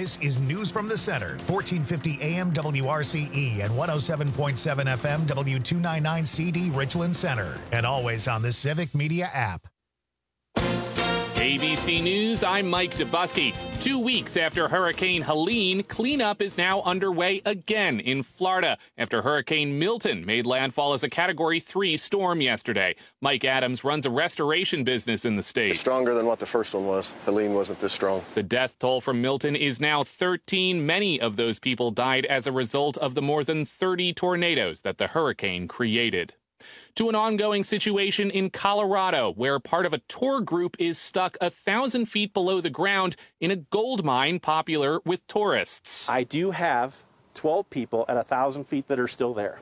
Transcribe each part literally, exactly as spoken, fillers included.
This is News from the Center, fourteen fifty A M W R C E and one oh seven point seven F M W two ninety-nine C D Richland Center, and always on the Civic Media app. A B C News, I'm Mike Dubusky. Two weeks after Hurricane Helene, cleanup is now underway again in Florida after Hurricane Milton made landfall as a Category three storm yesterday. Mike Adams runs a restoration business in the state. It's stronger than what the first one was. Helene wasn't this strong. The death toll from Milton is now thirteen. Many of those people died as a result of the more than thirty tornadoes that the hurricane created. To an ongoing situation in Colorado, where part of a tour group is stuck a thousand feet below the ground in a gold mine popular with tourists. I do have twelve people at a thousand feet that are still there.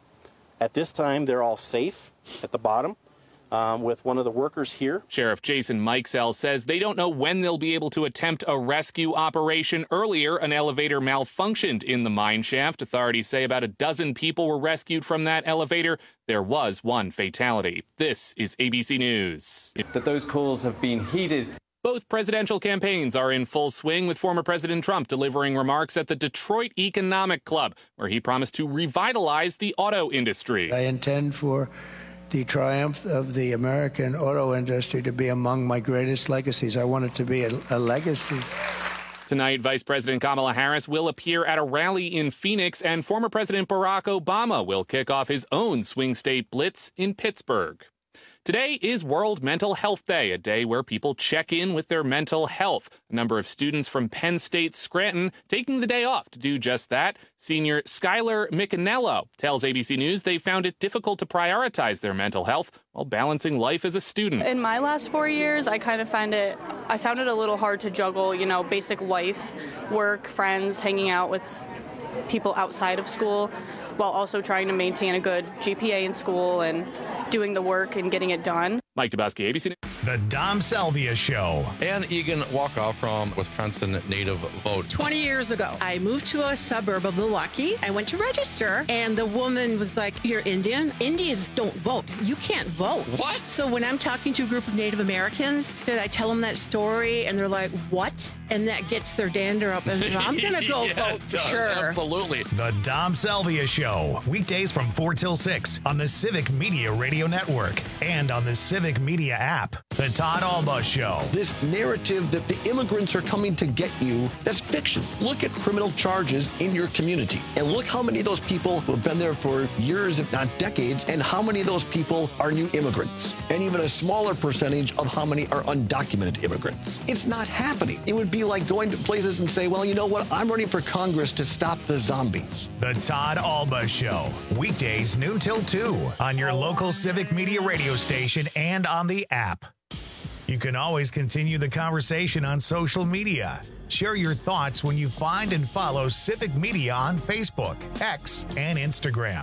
At this time, they're all safe at the bottom. Um, with one of the workers here. Sheriff Jason Mikesell says they don't know when they'll be able to attempt a rescue operation. Earlier, an elevator malfunctioned in the mine shaft. Authorities say about a dozen people were rescued from that elevator. There was one fatality. This is A B C News. That those calls have been heeded. Both presidential campaigns are in full swing, with former President Trump delivering remarks at the Detroit Economic Club, where he promised to revitalize the auto industry. I intend for the triumph of the American auto industry to be among my greatest legacies. I want it to be a, a legacy. Tonight, Vice President Kamala Harris will appear at a rally in Phoenix, and former President Barack Obama will kick off his own swing state blitz in Pittsburgh. Today is World Mental Health Day, a day where people check in with their mental health. A number of students from Penn State Scranton taking the day off to do just that. Senior Skylar McAnello tells A B C News they found it difficult to prioritize their mental health while balancing life as a student. In my last four years, I kind of find it, I found it a little hard to juggle, you know, basic life, work, friends, hanging out with people outside of school, while also trying to maintain a good G P A in school and doing the work and getting it done. Mike Dubusky, A B C News. The Dom Salvia Show. Ann Egan Walkoff from Wisconsin Native Vote. twenty years ago, I moved to a suburb of Milwaukee. I went to register, and the woman was like, "You're Indian? Indians don't vote. You can't vote." What? So when I'm talking to a group of Native Americans, I tell them that story, and they're like, "What?" And that gets their dander up, and I'm going to go yeah, vote for sure. Absolutely. The Dom Salvia Show. Weekdays from four till six on the Civic Media Radio Network and on the Civic Media app. The Todd Alba Show. This narrative that the immigrants are coming to get you, that's fiction. Look at criminal charges in your community and look how many of those people who have been there for years, if not decades, and how many of those people are new immigrants, and even a smaller percentage of how many are undocumented immigrants. It's not happening. It would be like going to places and say, well, you know what? I'm running for Congress to stop the zombies. The Todd Alba Show. Weekdays noon till two on your local Civic Media radio station and on the app. You can always continue the conversation on social media. Share your thoughts when you find and follow Civic Media on Facebook, X, and Instagram.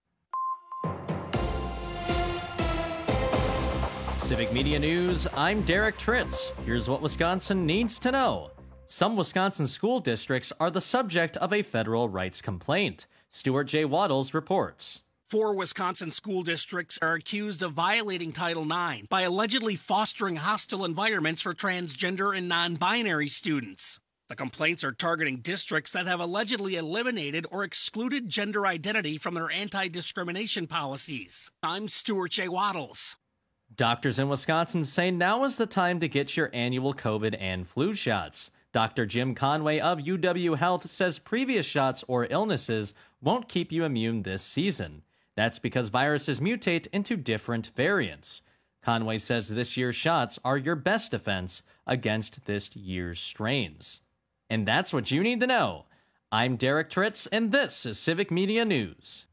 Civic Media News, I'm Derek Tritz. Here's what Wisconsin needs to know. Some Wisconsin school districts are the subject of a federal rights complaint. Stuart J. Waddles reports. Four Wisconsin school districts are accused of violating Title nine by allegedly fostering hostile environments for transgender and non-binary students. The complaints are targeting districts that have allegedly eliminated or excluded gender identity from their anti-discrimination policies. I'm Stuart J. Waddles. Doctors in Wisconsin say now is the time to get your annual COVID and flu shots. Doctor Jim Conway of U W Health says previous shots or illnesses won't keep you immune this season. That's because viruses mutate into different variants. Conway says this year's shots are your best defense against this year's strains. And that's what you need to know. I'm Derek Tritz, and this is Civic Media News.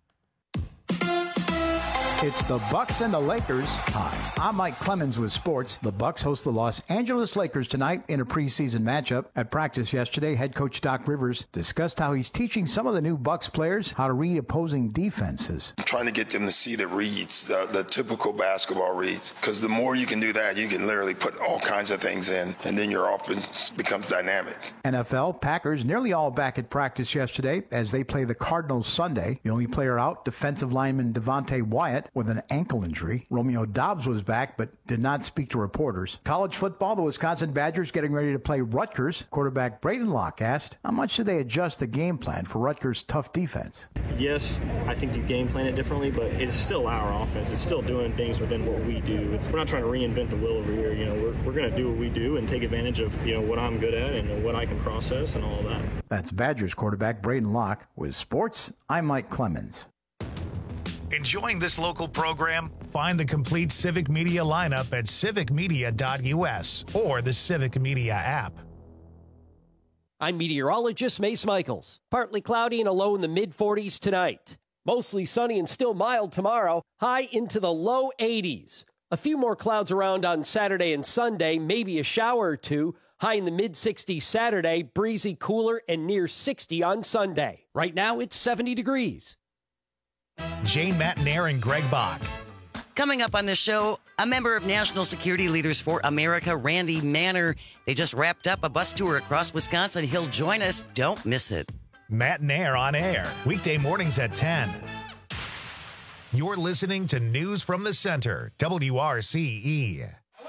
It's the Bucks and the Lakers. Hi, I'm Mike Clemens with sports. The Bucks host the Los Angeles Lakers tonight in a preseason matchup. At practice yesterday, head coach Doc Rivers discussed how he's teaching some of the new Bucks players how to read opposing defenses. I'm trying to get them to see the reads, the, the typical basketball reads, because the more you can do that, you can literally put all kinds of things in, and then your offense becomes dynamic. N F L, Packers nearly all back at practice yesterday as they play the Cardinals Sunday. The only player out, defensive lineman Devontae Wyatt. with an ankle injury. Romeo Dobbs was back but did not speak to reporters. College football, the Wisconsin Badgers getting ready to play Rutgers. Quarterback Braden Locke asked, how much do they adjust the game plan for Rutgers' tough defense? Yes, I think you game plan it differently, but it's still our offense. It's still doing things within what we do. It's, we're not trying to reinvent the wheel over here. You know, we're, we're going to do what we do and take advantage of, you know, what I'm good at and what I can process and all that. That's Badgers quarterback Braden Locke. With sports, I'm Mike Clemens. Enjoying this local program? Find the complete Civic Media lineup at civic media dot u s or the Civic Media app. I'm meteorologist Mace Michaels. Partly cloudy and a low in the mid forties tonight. Mostly sunny and still mild tomorrow, high into the low eighties. A few more clouds around on Saturday and Sunday, maybe a shower or two. High in the mid sixties Saturday, breezy, cooler, and near sixty on Sunday. Right now, it's seventy degrees. Jane Matnair and Greg Bach. Coming up on this show, a member of National Security Leaders for America, Randy Manner. They just wrapped up a bus tour across Wisconsin. He'll join us. Don't miss it. Matnair on air, weekday mornings at ten. You're listening to News from the Center, W R C E.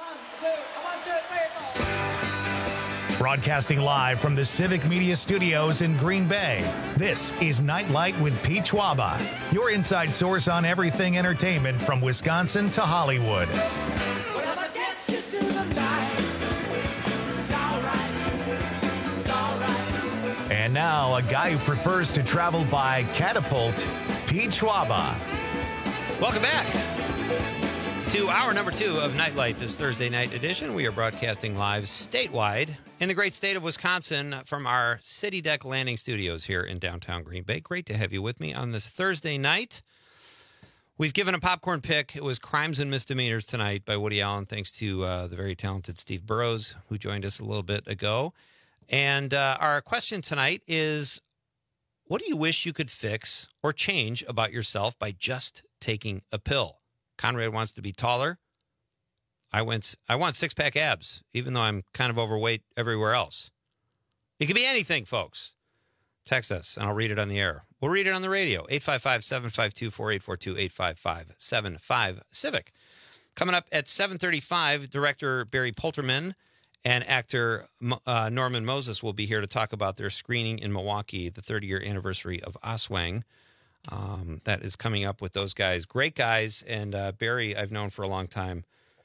Broadcasting live from the Civic Media Studios in Green Bay, this is Nightlight with Pete Schwaba, your inside source on everything entertainment from Wisconsin to Hollywood. And now, a guy who prefers to travel by catapult, Pete Schwaba. Welcome back to hour number two of Nightlight, this Thursday night edition. We are broadcasting live statewide in the great state of Wisconsin from our City Deck Landing Studios here in downtown Green Bay. Great to have you with me on this Thursday night. We've given a popcorn pick. It was Crimes and Misdemeanors tonight by Woody Allen, thanks to uh, the very talented Steve Burrows, who joined us a little bit ago. And uh, our question tonight is, what do you wish you could fix or change about yourself by just taking a pill? Conrad wants to be taller. I went. I want six-pack abs, even though I'm kind of overweight everywhere else. It could be anything, folks. Text us, and I'll read it on the air. We'll read it on the radio. eight five five, seven five two, four eight four two, eight five five, seven five, Civic. Coming up at seven thirty-five, director Barry Polterman and actor uh, Norman Moses will be here to talk about their screening in Milwaukee, the thirty-year anniversary of Oswang. Um, that is coming up with those guys. Great guys, and uh, Barry I've known for a long time.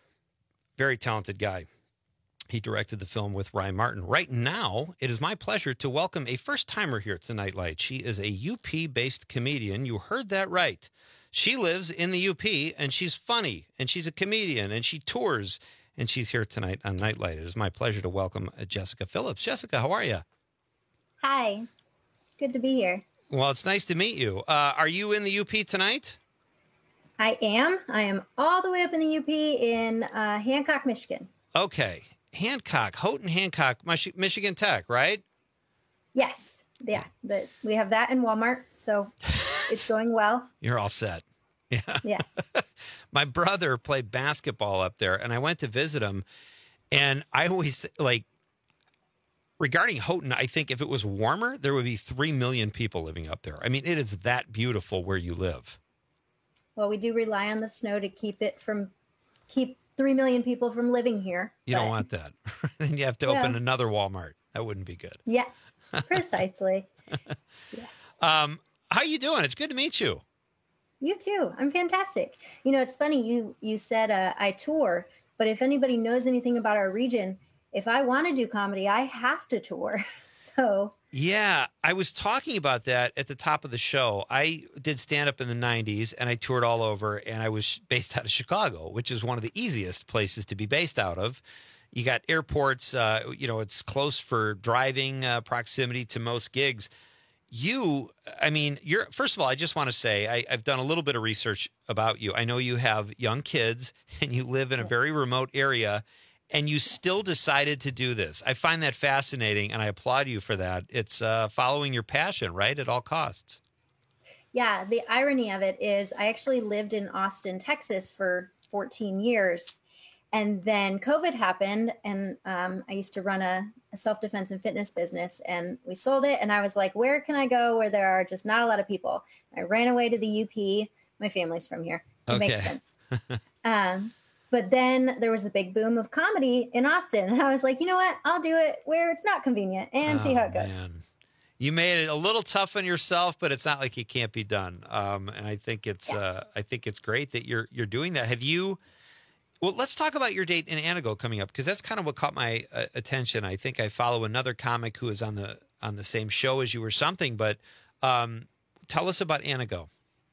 Very talented guy. He directed the film with Ryan Martin. Right now, it is my pleasure to welcome a first-timer here to Nightlight. She is a U P-based comedian. You heard that right. She lives in the U P, and she's funny, and she's a comedian, and she tours, and she's here tonight on Nightlight. It is my pleasure to welcome Jessica Phillips. Jessica, how are you? Hi. Good to be here. Well, it's nice to meet you. Uh, are you in the U P tonight? I am. I am all the way up in the U P in uh, Hancock, Michigan. Okay. Hancock, Houghton Hancock, Mich- Michigan Tech, right? Yes. Yeah. The, we have that in Walmart, so it's going well. You're all set. Yeah. Yes. My brother played basketball up there, and I went to visit him, and I always, like, regarding Houghton, I think if it was warmer, there would be three million people living up there. I mean, it is that beautiful where you live. Well, we do rely on the snow to keep it from, keep three million people from living here. You but, don't want that. Then you have to yeah. open another Walmart. That wouldn't be good. Yeah, precisely. Yes. Um, how you doing? It's good to meet you. You too. I'm fantastic. You know, it's funny. You, you said uh, I tour, but if anybody knows anything about our region, if I want to do comedy, I have to tour. So yeah, I was talking about that at the top of the show. I did stand up in the nineties and I toured all over, and I was based out of Chicago, which is one of the easiest places to be based out of. You got airports, uh, you know, it's close for driving, uh, proximity to most gigs. You, I mean, you're, first of all, I just want to say I, I've done a little bit of research about you. I know you have young kids and you live in a very remote area, and you still decided to do this. I find that fascinating, and I applaud you for that. It's uh, following your passion, right, at all costs. Yeah, the irony of it is I actually lived in Austin, Texas for fourteen years, and then COVID happened, and um, I used to run a, a self-defense and fitness business, and we sold it, and I was like, where can I go where there are just not a lot of people? I ran away to the U P. My family's from here. It Okay. makes sense. um, but then there was a big boom of comedy in Austin. And I was like, you know what? I'll do it where it's not convenient and see Oh, how it goes. man. You made it a little tough on yourself, but it's not like it can't be done. Um, and I think it's Yeah. uh, I think it's great that you're you're doing that. Have you? Well, let's talk about your date in Anago coming up, because that's kind of what caught my uh, attention. I think I follow another comic who is on the on the same show as you or something. But um, tell us about Anago.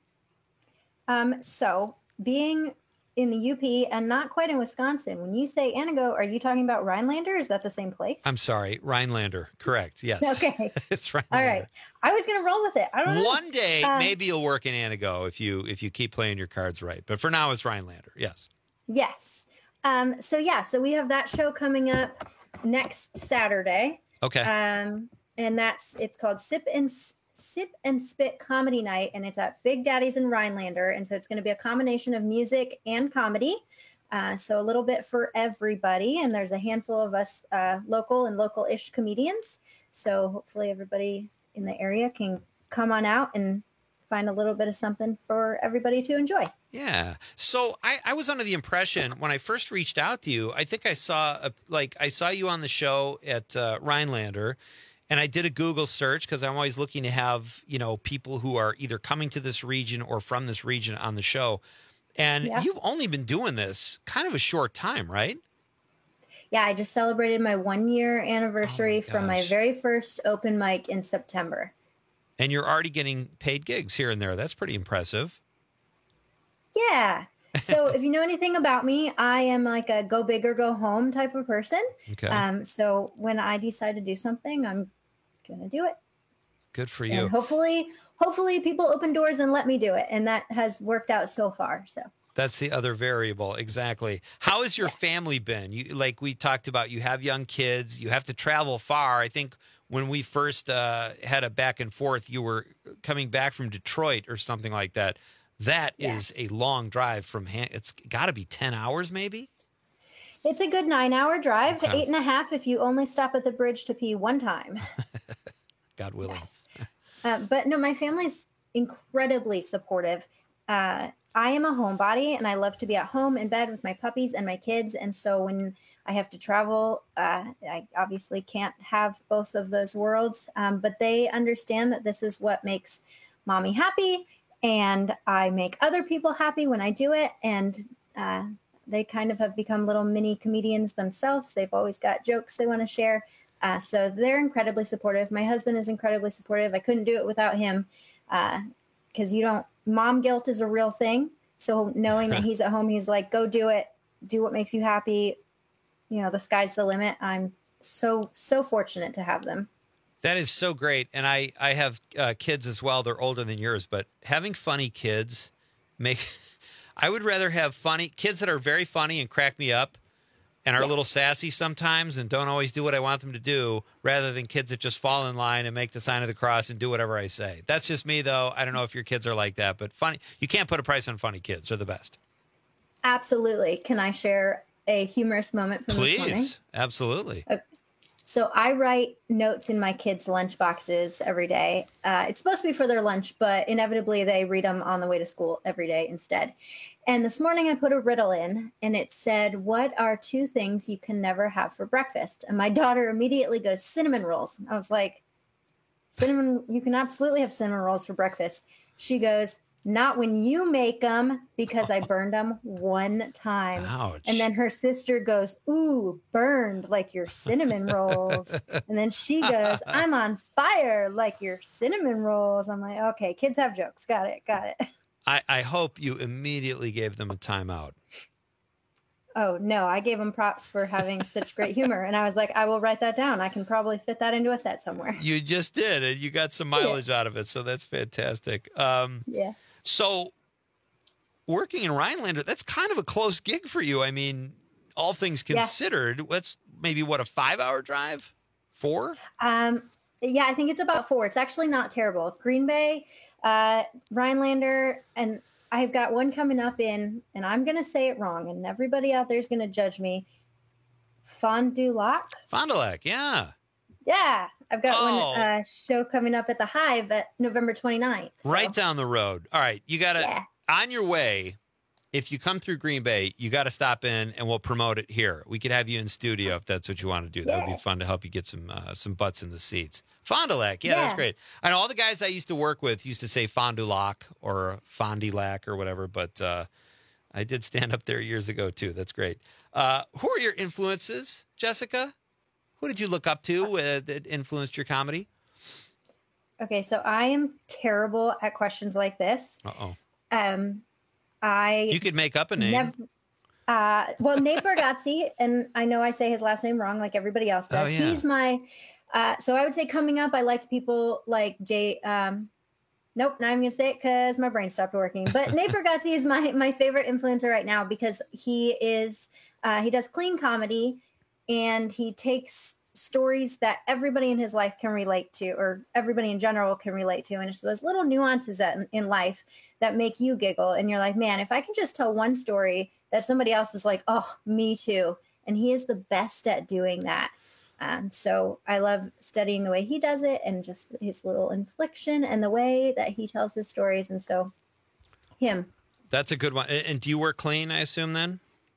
Um, so being in the U P and not quite in Wisconsin, when you say Anago, are you talking about Rhinelander? Is that the same place? I'm sorry, Rhinelander. Correct. Yes. Okay. It's Rhinelander. All right. I was going to roll with it. I don't know. One day, Um, maybe you'll work in Anago if you if you keep playing your cards right. But for now, it's Rhinelander. Yes. Yes. Um, so yeah, so we have that show coming up next Saturday. Okay. Um, and that's it's called Sip and S- Sip and Spit Comedy Night, and it's at Big Daddy's in Rhinelander, and so it's going to be a combination of music and comedy. Uh, so a little bit for everybody, and there's a handful of us uh, local and local-ish comedians. So hopefully everybody in the area can come on out and find a little bit of something for everybody to enjoy. Yeah. So I, I was under the impression when I first reached out to you, I think I saw a, like I saw you on the show at uh, Rhinelander, and I did a Google search because I'm always looking to have, you know, people who are either coming to this region or from this region on the show. And Yeah. you've only been doing this kind of a short time, right? Yeah, I just celebrated my one year anniversary Oh from my gosh. very first open mic in September. And you're already getting paid gigs here and there. That's pretty impressive. Yeah. So if you know anything about me, I am like a go big or go home type of person. Okay. Um, so when I decide to do something, I'm gonna do it. Good for And you. hopefully, hopefully people open doors and let me do it. And that has worked out so far. So That's the other variable. Exactly. How has your family been? You, like we talked about, you have young kids, you have to travel far. I think when we first uh, had a back and forth, you were coming back from Detroit or something like that. That Yeah. is a long drive from, Han- it's got to be ten hours maybe? it's a good nine hour drive, Okay. eight and a half if you only stop at the bridge to pee one time. God willing. Yes. Uh, but no, my family's incredibly supportive. Uh, I am a homebody and I love to be at home in bed with my puppies and my kids. And so when I have to travel, uh, I obviously can't have both of those worlds. Um, but they understand that this is what makes mommy happy. And I make other people happy when I do it. And uh, they kind of have become little mini comedians themselves. They've always got jokes they want to share. Uh, so they're incredibly supportive. My husband is incredibly supportive. I couldn't do it without him because you don't, mom guilt is a real thing. So knowing that he's at home, he's like, go do it. Do what makes you happy. You know, the sky's the limit. I'm so, so fortunate to have them. That is so great. And I, I have uh, kids as well. They're older than yours, but having funny kids make, I would rather have funny kids that are very funny and crack me up and are a little sassy sometimes and don't always do what I want them to do, rather than kids that just fall in line and make the sign of the cross and do whatever I say. That's just me, though. I don't know if your kids are like that, but funny, you can't put a price on funny kids. They're the best. Absolutely. Can I share a humorous moment from this morning? Please. Absolutely. Okay. So I write notes in my kids' lunch boxes every day. Uh, it's supposed to be for their lunch, but inevitably they read them on the way to school every day instead. And this morning I put a riddle in, and it said, what are two things you can never have for breakfast? And my daughter immediately goes, cinnamon rolls. I was like, cinnamon, you can absolutely have cinnamon rolls for breakfast. She goes, not when you make them, because I burned them one time. Ouch. And then her sister goes, ooh, burned like your cinnamon rolls. And then she goes, I'm on fire like your cinnamon rolls. I'm like, okay, kids have jokes. Got it. Got it. I, I hope you immediately gave them a timeout. Oh, no, I gave them props for having such great humor. And I was like, I will write that down. I can probably fit that into a set somewhere. You just did, and you got some mileage out of it, so that's fantastic. Um, Yeah. So working in Rhinelander, that's kind of a close gig for you. I mean, all things Yeah. considered, that's maybe, what, a five-hour drive? Four? Um, yeah, I think it's about four. It's actually not terrible. Green Bay, uh, Rhinelander, and I've got one coming up in, and I'm going to say it wrong, and everybody out there is going to judge me. Fond du Lac? Fond du Lac, yeah. Yeah, I've got Oh. one uh, show coming up at the Hive at November twenty-ninth. So. Right down the road. All right, you got to, Yeah. on your way, if you come through Green Bay, you got to stop in, and we'll promote it here. We could have you in studio if that's what you want to do. That Yeah. would be fun to help you get some uh, some butts in the seats. Fond du Lac, yeah, Yeah. that's great. I know all the guys I used to work with used to say Fond du Lac or Fond du Lac or whatever, but uh, I did stand up there years ago too. That's great. Uh, who are your influences, Jessica? Who did you look up to uh, that influenced your comedy? Okay, so I am terrible at questions like this. Uh-oh. Um, I You could make up a name. never, uh, well, Nate Bargatze, and I know I say his last name wrong like everybody else does. Oh, yeah. He's my, uh, so I would say coming up, I liked people like Jay, um, nope, not even gonna say it because my brain stopped working. But Nate Bargatze is my, my favorite influencer right now because he is, uh, he does clean comedy and he takes stories that everybody in his life can relate to, or everybody in general can relate to. And it's those little nuances that in life that make you giggle. And you're like, man, if I can just tell one story that somebody else is like, oh, me too. And he is the best at doing that. Um, so I love studying the way he does it and just his little infliction and the way that he tells his stories. And so him. That's a good one. And and do you work clean, I assume, then?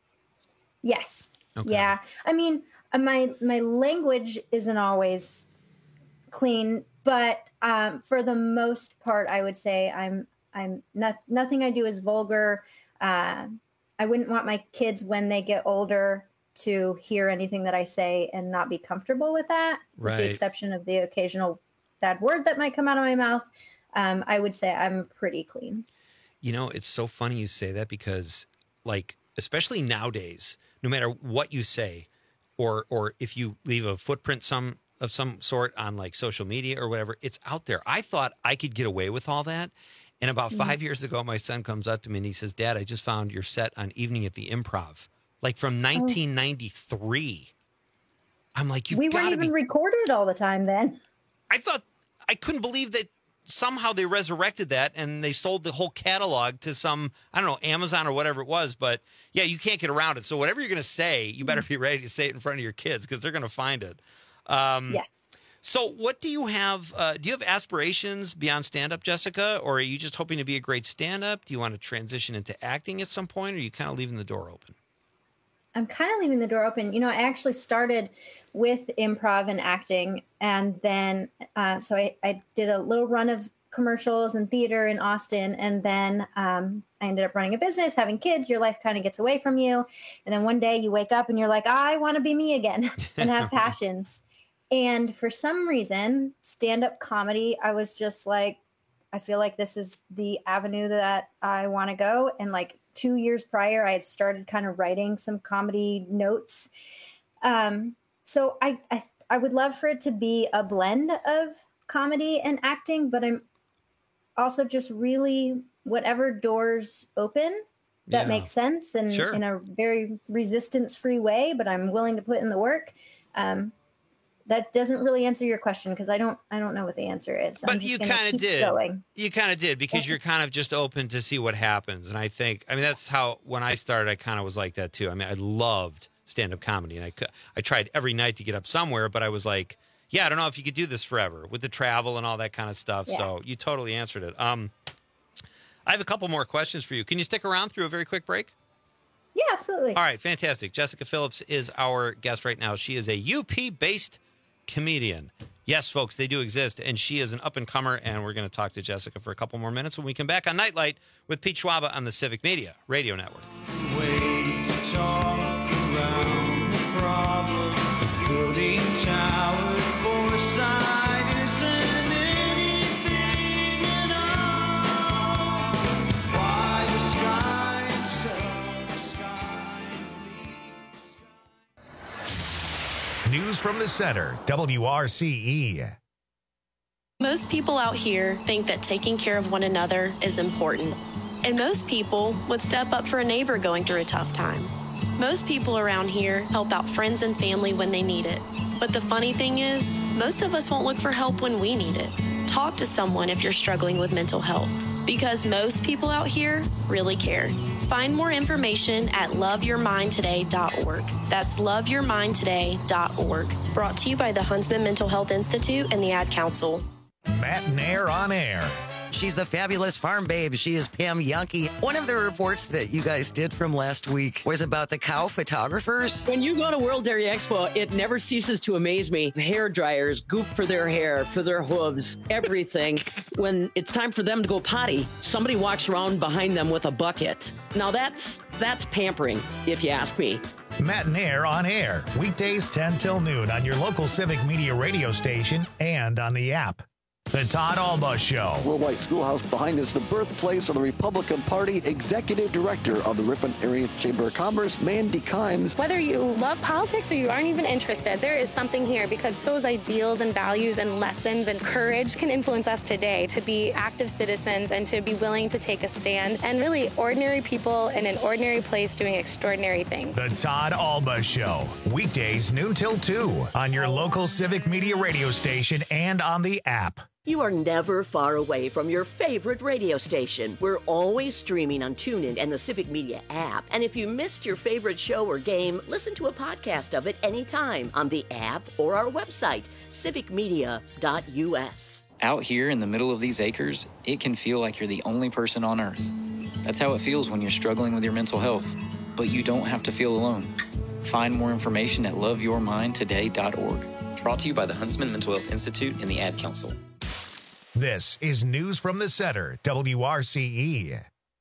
Yes. Okay. Yeah. I mean, uh, my my language isn't always clean, but um, for the most part, I would say I'm I'm not nothing I do is vulgar. Uh, I wouldn't want my kids when they get older to hear anything that I say and not be comfortable with that, with Right. the exception of the occasional bad word that might come out of my mouth. Um, I would say I'm pretty clean. You know, it's so funny you say that because, like, especially nowadays, no matter what you say, or or if you leave a footprint some of some sort on like social media or whatever, it's out there. I thought I could get away with all that. And about Mhm. five years ago, my son comes up to me and he says, Dad, I just found your set on Evening at the Improv, like from nineteen ninety-three. I'm like, you've we got weren't to be. even recorded all the time then. I thought, I couldn't believe that somehow they resurrected that and they sold the whole catalog to some, I don't know, Amazon or whatever it was. But yeah, you can't get around it. So whatever you're going to say, you better be ready to say it in front of your kids because they're going to find it. Um, Yes. So what do you have? Uh, do you have aspirations beyond stand-up, Jessica? Or are you just hoping to be a great stand-up? Do you want to transition into acting at some point? Or are you kind of leaving the door open? I'm kind of leaving the door open. You know, I actually started with improv and acting. And then, uh, so I, I did a little run of commercials and theater in Austin. And then um, I ended up running a business, having kids. Your life kind of gets away from you. And then one day you wake up and you're like, I want to be me again and have passions. And for some reason, stand-up comedy, I was just like, I feel like this is the avenue that I want to go. And like two years prior, I had started kind of writing some comedy notes. Um, so I, I I would love for it to be a blend of comedy and acting, but I'm also just really whatever doors open that Yeah. makes sense and Sure. in a very resistance-free way, but I'm willing to put in the work. Um, that doesn't really answer your question because I don't I don't know what the answer is. I'm But just you gonna kind of keep did. going. You kind of did because you're kind of just open to see what happens. And I think, I mean, that's how when I started, I kind of was like that too. I mean, I loved stand-up comedy, and I cou- I tried every night to get up somewhere, but I was like, yeah, I don't know if you could do this forever with the travel and all that kind of stuff. Yeah. So you totally answered it. Um, I have a couple more questions for you. Can you stick around through a very quick break? Yeah, absolutely. All right, fantastic. Jessica Phillips is our guest right now. She is a U P-based comedian. Yes, folks, they do exist, and she is an up-and-comer, and we're going to talk to Jessica for a couple more minutes when we come back on Nightlight with Pete Schwaba on the Civic Media Radio Network. Way to talk around the problem. Building towers for side isn't anything at all. Why the sky and so the sky News from the center, W R C E. Most people out here think that taking care of one another is important. And most people would step up for a neighbor going through a tough time. Most people around here help out friends and family when they need it. But the funny thing is, most of us won't look for help when we need it. Talk to someone if you're struggling with mental health, because most people out here really care. Find more information at love your mind today dot org. That's love your mind today dot org. Brought to you by the Huntsman Mental Health Institute and the Ad Council. Matt Nair on air. She's the fabulous farm babe. She is Pam Yankee. One of the reports that you guys did from last week was about the cow photographers. When you go to World Dairy Expo, it never ceases to amaze me. Hair dryers, goop for their hair, for their hooves, everything. When it's time for them to go potty, somebody walks around behind them with a bucket. Now that's that's pampering, if you ask me. Matt and Air on air, weekdays ten till noon on your local Civic Media radio station and on the app. The Todd Alba Show. World White Schoolhouse behind is the birthplace of the Republican Party. Executive Director of the Ripon Area Chamber of Commerce, Mandy Kimes. Whether you love politics or you aren't even interested, there is something here because those ideals and values and lessons and courage can influence us today to be active citizens and to be willing to take a stand and really ordinary people in an ordinary place doing extraordinary things. The Todd Alba Show. Weekdays noon till two on your local Civic Media radio station and on the app. You are never far away from your favorite radio station. We're always streaming on TuneIn and the Civic Media app. And if you missed your favorite show or game, listen to a podcast of it anytime on the app or our website, civic media dot u s. Out here in the middle of these acres, it can feel like you're the only person on Earth. That's how it feels when you're struggling with your mental health. But you don't have to feel alone. Find more information at love your mind today dot org. Brought to you by the Huntsman Mental Health Institute and the Ad Council. This is News from the Center, W R C E.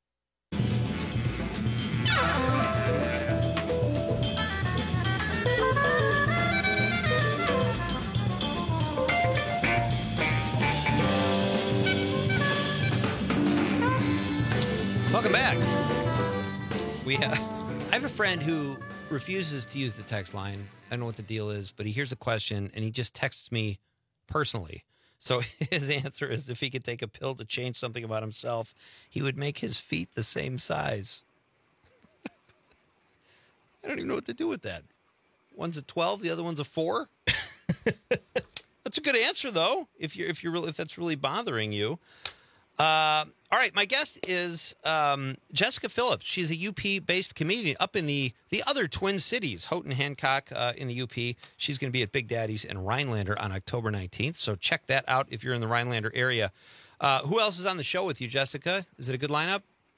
Welcome back. We uh, I have a friend who refuses to use the text line. I don't know what the deal is, but he hears a question and he just texts me personally. So his answer is if he could take a pill to change something about himself, he would make his feet the same size. I don't even know what to do with that. One's a twelve, the other one's a four. That's a good answer, though, if you're if you're really if that's really bothering you. Uh, all right, my guest is um, Jessica Phillips. She's a U P-based comedian up in the the other Twin Cities, Houghton Hancock uh, in the U P. She's going to be at Big Daddy's in Rhinelander on October nineteenth, so check that out if you're in the Rhinelander area. Uh, who else is on the show with you, Jessica? Is it a good lineup?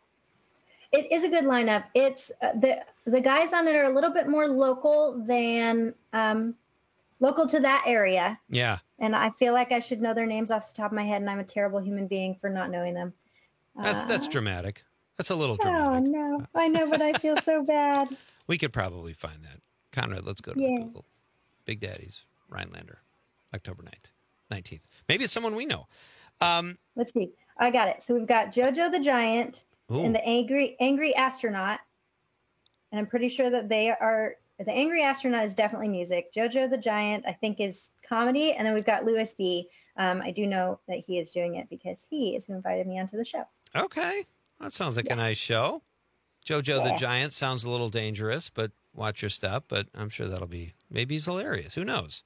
It is a good lineup. It's uh, the the guys on it are a little bit more local than um, local to that area. Yeah. And I feel like I should know their names off the top of my head, and I'm a terrible human being for not knowing them. That's uh, that's dramatic. That's a little dramatic. Oh, no. I know, but I feel so bad. We could probably find that. Conrad, let's go to Yeah. Google. Big Daddy's, Rhinelander, October ninth, nineteenth. Maybe it's someone we know. Um, Let's see. I got it. So we've got JoJo the Giant Ooh. and the Angry Angry Astronaut. And I'm pretty sure that they are... The Angry Astronaut is definitely music. JoJo the Giant, I think, is comedy. And then we've got Louis B. Um, I do know that he is doing it because he is who invited me onto the show. okay. That sounds like a nice show. JoJo the Yeah. Giant sounds a little dangerous, but watch your step. But I'm sure that'll be, maybe he's hilarious. Who knows?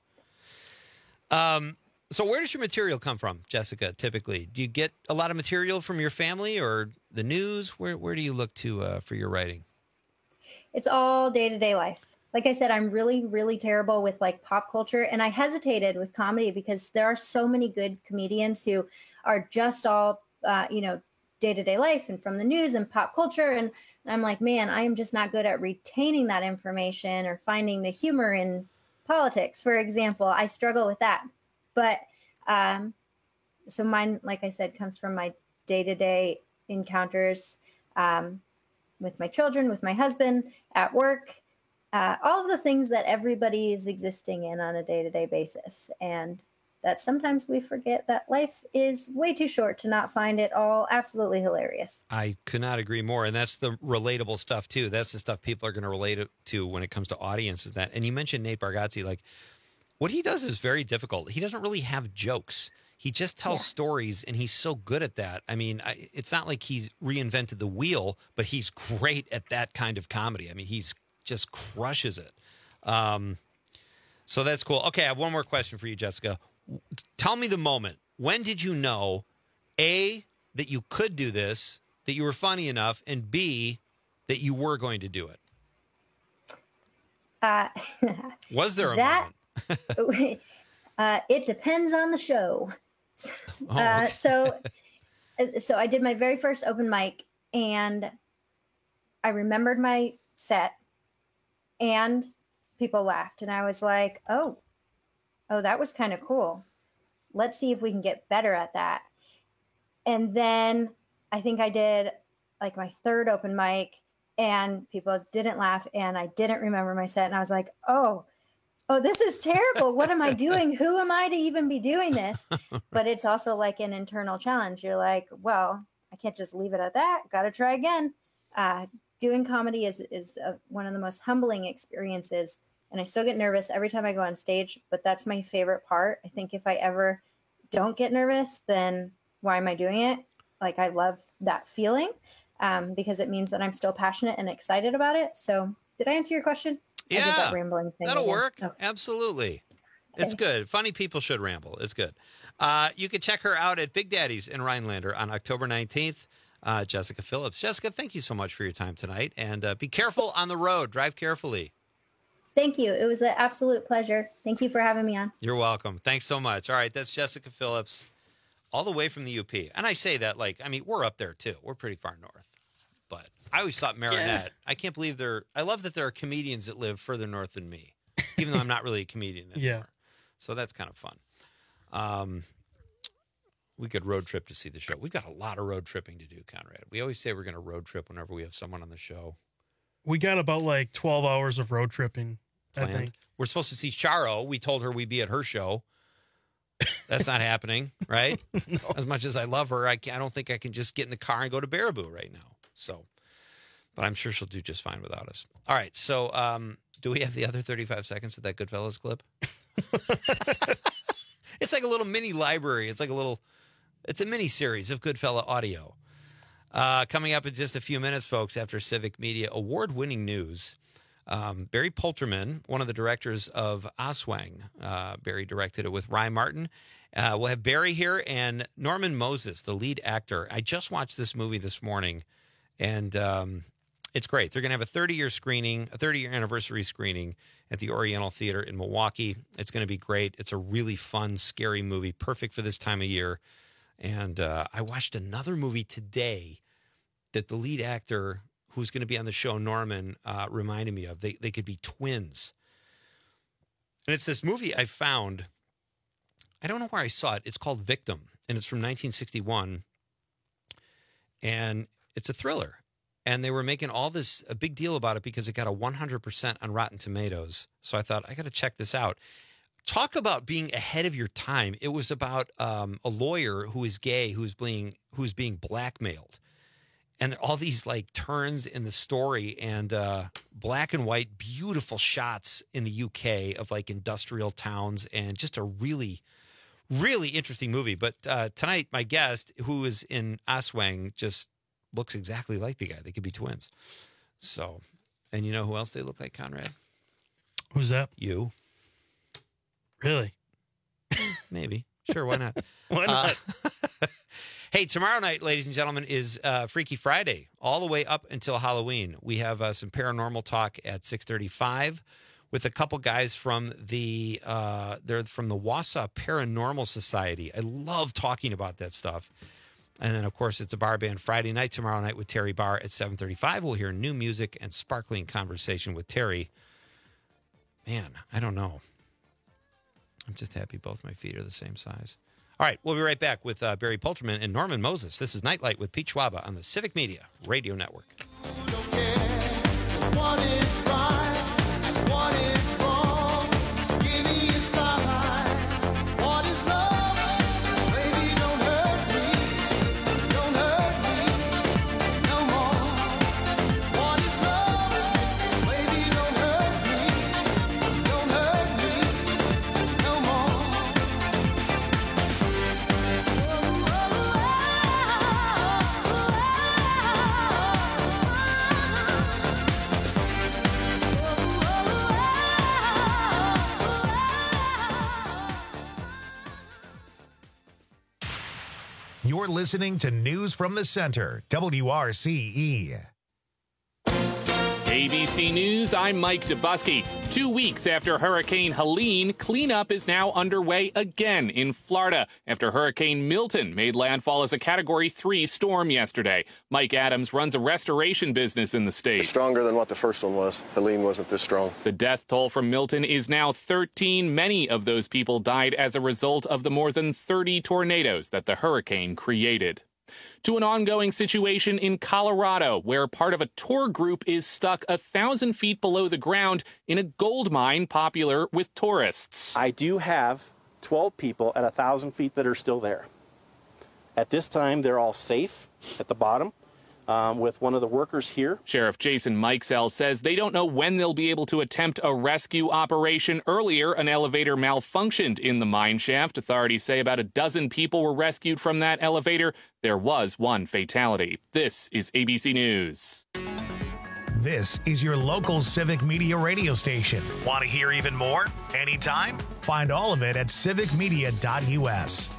Um. So where does your material come from, Jessica, typically? Do you get a lot of material from your family or the news? Where, where do you look to uh, for your writing? It's all day-to-day life. Like I said, I'm really, really terrible with like pop culture. And I hesitated with comedy because there are so many good comedians who are just all, uh, you know, day-to-day life and from the news and pop culture. And I'm like, man, I am just not good at retaining that information or finding the humor in politics, for example. I struggle with that. But um, so mine, like I said, comes from my day-to-day encounters um, with my children, with my husband, at work. Uh, all of the things that everybody is existing in on a day-to-day basis. And that sometimes we forget that life is way too short to not find it all absolutely hilarious. I could not agree more. And that's the relatable stuff, too. That's the stuff people are going to relate it to when it comes to audiences. That, and you mentioned Nate Bargatze. Like, what he does is very difficult. He doesn't really have jokes. He just tells yeah. stories, and he's so good at that. I mean, I, it's not like he's reinvented the wheel, but he's great at that kind of comedy. I mean, he's just crushes it. Um, so that's cool. Okay, I have one more question for you, Jessica. Tell me the moment. When did you know, A, that you could do this, that you were funny enough, and B, that you were going to do it? Uh, Was there a that, moment? uh, it depends on the show. Oh, uh, okay. so so I did my very first open mic, and I remembered my set, and people laughed, and I was like, oh, oh, that was kind of cool. Let's see if we can get better at that. And then I think I did like my third open mic, and people didn't laugh, and I didn't remember my set, and I was like, oh, oh, this is terrible. What am I doing? Who am I to even be doing this? But it's also like an internal challenge. You're like, well, I can't just leave it at that. Got to try again. Uh, doing comedy is, is a, one of the most humbling experiences. And I still get nervous every time I go on stage, but that's my favorite part. I think if I ever don't get nervous, then why am I doing it? Like, I love that feeling um, because it means that I'm still passionate and excited about it. So did I answer your question? Yeah, I did that rambling thing that'll again. work. Okay. Absolutely. It's Okay. good. Funny people should ramble. It's good. Uh, you can check her out at Big Daddy's in Rhinelander on October nineteenth. Uh, Jessica Phillips. Jessica, thank you so much for your time tonight. And uh, be careful on the road. Drive carefully. Thank you. It was an absolute pleasure. Thank you for having me on. You're welcome. Thanks so much. All right, that's Jessica Phillips, all the way from the U P. And I say that like, I mean, we're up there too. We're pretty far north. But I always thought Marinette. Yeah. I can't believe there. I love that there are comedians that live further north than me, even though I'm not really a comedian anymore. Yeah. So that's kind of fun. Um, we could road trip to see the show. We've got a lot of road tripping to do, Conrad. We always say we're going to road trip whenever we have someone on the show. We got about like twelve hours of road tripping, Planned. I think. We're supposed to see Charo. We told her we'd be at her show. That's not happening, right? No. As much as I love her, I, can't, I don't think I can just get in the car and go to Baraboo right now. So, but I'm sure she'll do just fine without us. All right. So, um, do we have the other thirty-five seconds of that Goodfellas clip? It's like a little mini library. It's like a little, it's a mini series of Goodfella audio. Uh, coming up in just a few minutes, folks, after Civic Media award-winning news. Um, Barry Polterman, one of the directors of Aswang. Uh, Barry directed it with Ryan Martin. Uh, we'll have Barry here and Norman Moses, the lead actor. I just watched this movie this morning, and um, it's great. They're going to have a thirty-year screening, a thirty-year anniversary screening at the Oriental Theater in Milwaukee. It's going to be great. It's a really fun, scary movie, perfect for this time of year. And uh, I watched another movie today that the lead actor who's going to be on the show, Norman, uh, reminded me of. They they could be twins. And it's this movie I found. I don't know where I saw it. It's called Victim, and it's from nineteen sixty-one. And it's a thriller. And they were making all this, a big deal about it because it got a one hundred percent on Rotten Tomatoes. So I thought, I got to check this out. Talk about being ahead of your time. It was about um, a lawyer who is gay, who's being who's being blackmailed. And all these like turns in the story and uh, black and white, beautiful shots in the U K of like industrial towns and just a really, really interesting movie. But uh, tonight, my guest, who is in Aswang, just looks exactly like the guy. They could be twins. So, and you know who else they look like, Conrad? Who's that? You. Really? Maybe. Sure, why not? Why not? Uh, hey, tomorrow night, ladies and gentlemen, is uh, Freaky Friday, all the way up until Halloween. We have uh, some paranormal talk at six thirty-five with a couple guys from the uh, they're from the Wausau Paranormal Society. I love talking about that stuff. And then, of course, it's a bar band Friday night, tomorrow night with Terry Barr at seven thirty-five. We'll hear new music and sparkling conversation with Terry. Man, I don't know. I'm just happy both my feet are the same size. All right, we'll be right back with uh, Barry Polterman and Norman Moses. This is Nightlight with Pete Schwaba on the Civic Media Radio Network. What is right? What is wrong? Give me a sign. What is love? Baby, don't hurt me. Don't hurt me no more. What is love? Baby, don't hurt me. Don't hurt me no more. You're listening to News from the Center, W R C E. A B C News, I'm Mike Dubusky. Two weeks after Hurricane Helene, cleanup is now underway again in Florida after Hurricane Milton made landfall as a Category three storm yesterday. Mike Adams runs a restoration business in the state. Stronger than what the first one was. Helene wasn't this strong. The death toll from Milton is now thirteen. Many of those people died as a result of the more than thirty tornadoes that the hurricane created. To an ongoing situation in Colorado, where part of a tour group is stuck a thousand feet below the ground in a gold mine popular with tourists. I do have twelve people at a thousand feet that are still there. At this time, they're all safe at the bottom. Um, with one of the workers here. Sheriff Jason Mikesell says they don't know when they'll be able to attempt a rescue operation. Earlier, an elevator malfunctioned in the mine shaft. Authorities say about a dozen people were rescued from that elevator. There was one fatality. This is A B C News. This is your local Civic Media radio station. Want to hear even more? Anytime? Find all of it at civic media dot U S.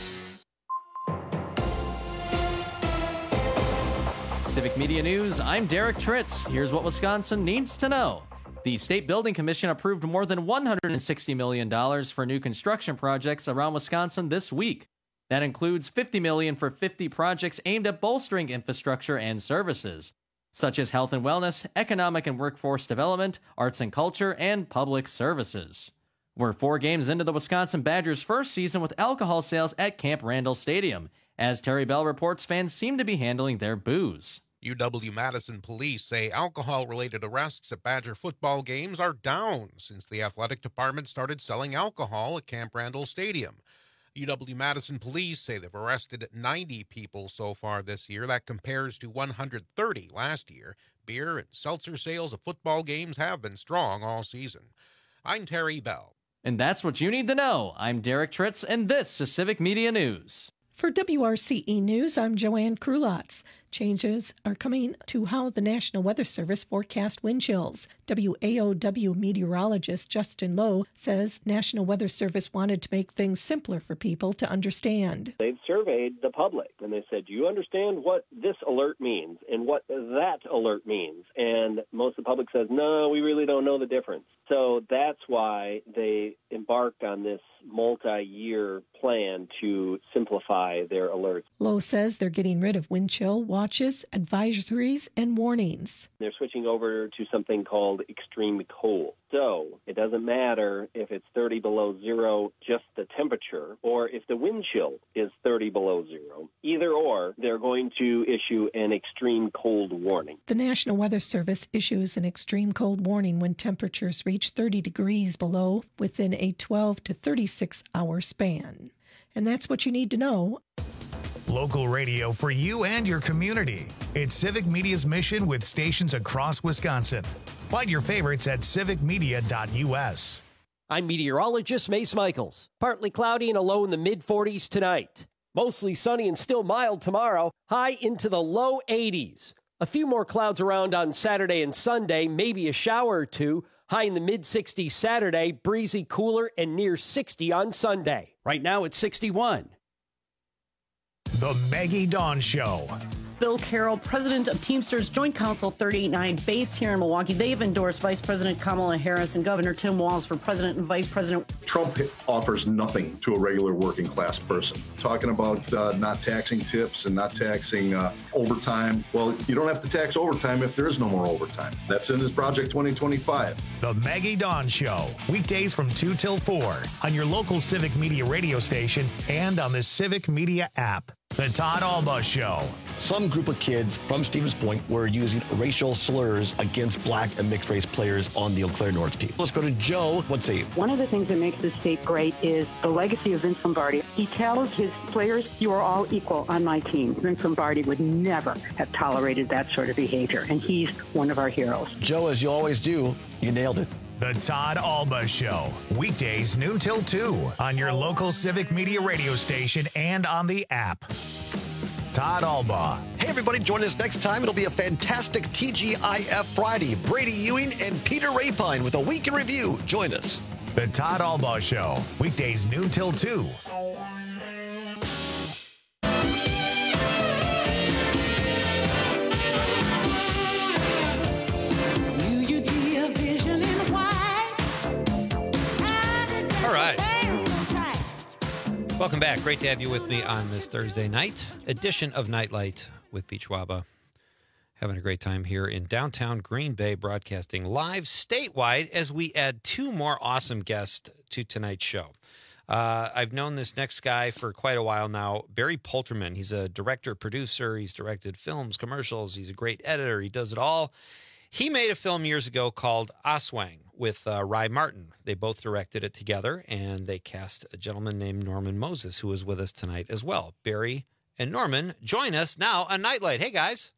Civic Media News, I'm Derek Tritz. Here's what Wisconsin needs to know. The State Building Commission approved more than one hundred sixty million dollars for new construction projects around Wisconsin this week. That includes fifty million dollars for fifty projects aimed at bolstering infrastructure and services, such as health and wellness, economic and workforce development, arts and culture, and public services. We're four games into the Wisconsin Badgers' first season with alcohol sales at Camp Randall Stadium. As Terry Bell reports, fans seem to be handling their booze. U W-Madison police say alcohol-related arrests at Badger football games are down since the athletic department started selling alcohol at Camp Randall Stadium. U W-Madison police say they've arrested ninety people so far this year. That compares to one hundred thirty last year. Beer and seltzer sales at football games have been strong all season. I'm Terry Bell. And that's what you need to know. I'm Derek Tritz, and this is Civic Media News. For W R C E News, I'm Joanne Krulotz. Changes are coming to how the National Weather Service forecast wind chills. W A O W meteorologist Justin Lowe says National Weather Service wanted to make things simpler for people to understand. They've surveyed the public, and they said, do you understand what this alert means and what that alert means? And most of the public says, no, we really don't know the difference. So that's why they embarked on this multi-year plan to simplify their alerts. Lowe says they're getting rid of wind chill watches, advisories, and warnings. They're switching over to something called extreme cold. So it doesn't matter if it's thirty below zero, just the temperature, or if the wind chill is thirty below zero. Either or, they're going to issue an extreme cold warning. The National Weather Service issues an extreme cold warning when temperatures reach thirty degrees below within a twelve to thirty-six hour span. And that's what you need to know. Local radio for you and your community. It's Civic Media's mission with stations across Wisconsin. Find your favorites at civic media dot U S. I'm meteorologist Mace Michaels. Partly cloudy and a low in the mid forties tonight. Mostly sunny and still mild tomorrow, high into the low eighties. A few more clouds around on Saturday and Sunday, maybe a shower or two. High in the mid sixties Saturday, breezy, cooler, and near sixty on Sunday. Right now it's sixty-one. The Maggie Dawn Show. Bill Carroll, president of Teamsters Joint Council thirty eighty-nine, based here in Milwaukee. They've endorsed Vice President Kamala Harris and Governor Tim Walz for president and vice president. Trump offers nothing to a regular working class person. Talking about uh, not taxing tips and not taxing uh, overtime. Well, you don't have to tax overtime if there is no more overtime. That's in his Project twenty twenty-five. The Maggie Dawn Show. Weekdays from two till four on your local Civic Media radio station and on the Civic Media app. The Todd Alba Show. Some group of kids from Stevens Point were using racial slurs against black and mixed race players on the Eau Claire North team. Let's go to Joe. What's he? One of the things that makes this state great is the legacy of Vince Lombardi. He tells his players, you are all equal on my team. Vince Lombardi would never have tolerated that sort of behavior, and he's one of our heroes. Joe, as you always do, you nailed it. The Todd Alba Show. Weekdays noon till two on your local Civic Media radio station and on the app. Todd Alba. Hey, everybody, join us next time. It'll be a fantastic T G I F Friday. Brady Ewing and Peter Rapine with a week in review. Join us. The Todd Alba Show. Weekdays noon till two. Welcome back. Great to have you with me on this Thursday night edition of Nightlight with Beach Waba. Having a great time here in downtown Green Bay, broadcasting live statewide as we add two more awesome guests to tonight's show. Uh, I've known this next guy for quite a while now, Barry Polterman. He's a director, producer. He's directed films, commercials. He's a great editor. He does it all. He made a film years ago called Aswang with uh, Rye Martin. They both directed it together, and they cast a gentleman named Norman Moses, who is with us tonight as well. Barry and Norman join us now on Nightlight. Hey, guys.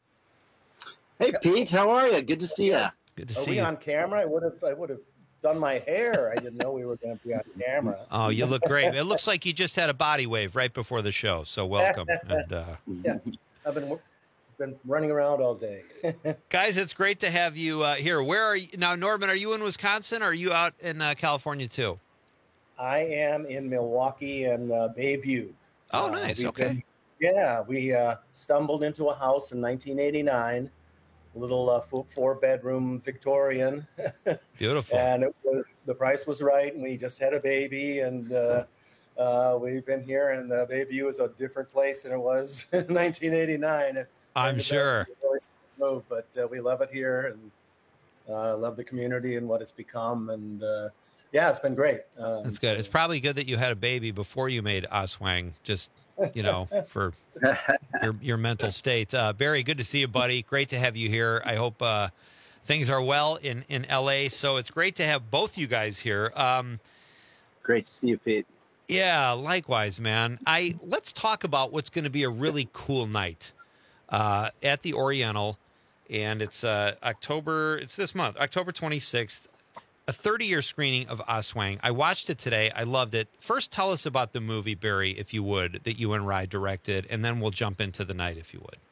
Hey, Pete. How are you? Good to see you. Good to Are see we you. on camera? I would have. I would have done my hair. I didn't know we were going to be on camera. Oh, you look great. It looks like you just had a body wave right before the show, so welcome. And uh, Yeah, I've been been running around all day. guys, it's great to have you uh, here. Where are you now, Norman? Are you in Wisconsin? Or are you out in uh, California too? I am in Milwaukee and uh, Bayview. Oh, Uh, nice. we've Okay. been- yeah, we uh, stumbled into a house in nineteen eighty-nine, a little uh, four bedroom Victorian. Beautiful. And it was, the price was right, and we just had a baby, and uh, uh, we've been here, and uh, Bayview is a different place than it was in nineteen eighty-nine. I'm And sure. it's a really small move, but uh, we love it here, and uh, love the community and what it's become, and uh, yeah, it's been great. Um, That's good. It's probably good that you had a baby before you made Aswang, just, you know, for your, your mental state. Uh, Barry, good to see you, buddy. Great to have you here. I hope uh, things are well in, in L A. So it's great to have both you guys here. Um, Great to see you, Pete. Yeah, likewise, man. I let's talk about what's going to be a really cool night uh, at the Oriental, and it's uh, October. It's this month, October twenty-sixth. A thirty-year screening of Aswang. I watched it today. I loved it. First, tell us about the movie, Barry, if you would, that you and Rye directed, and then we'll jump into the night, if you would.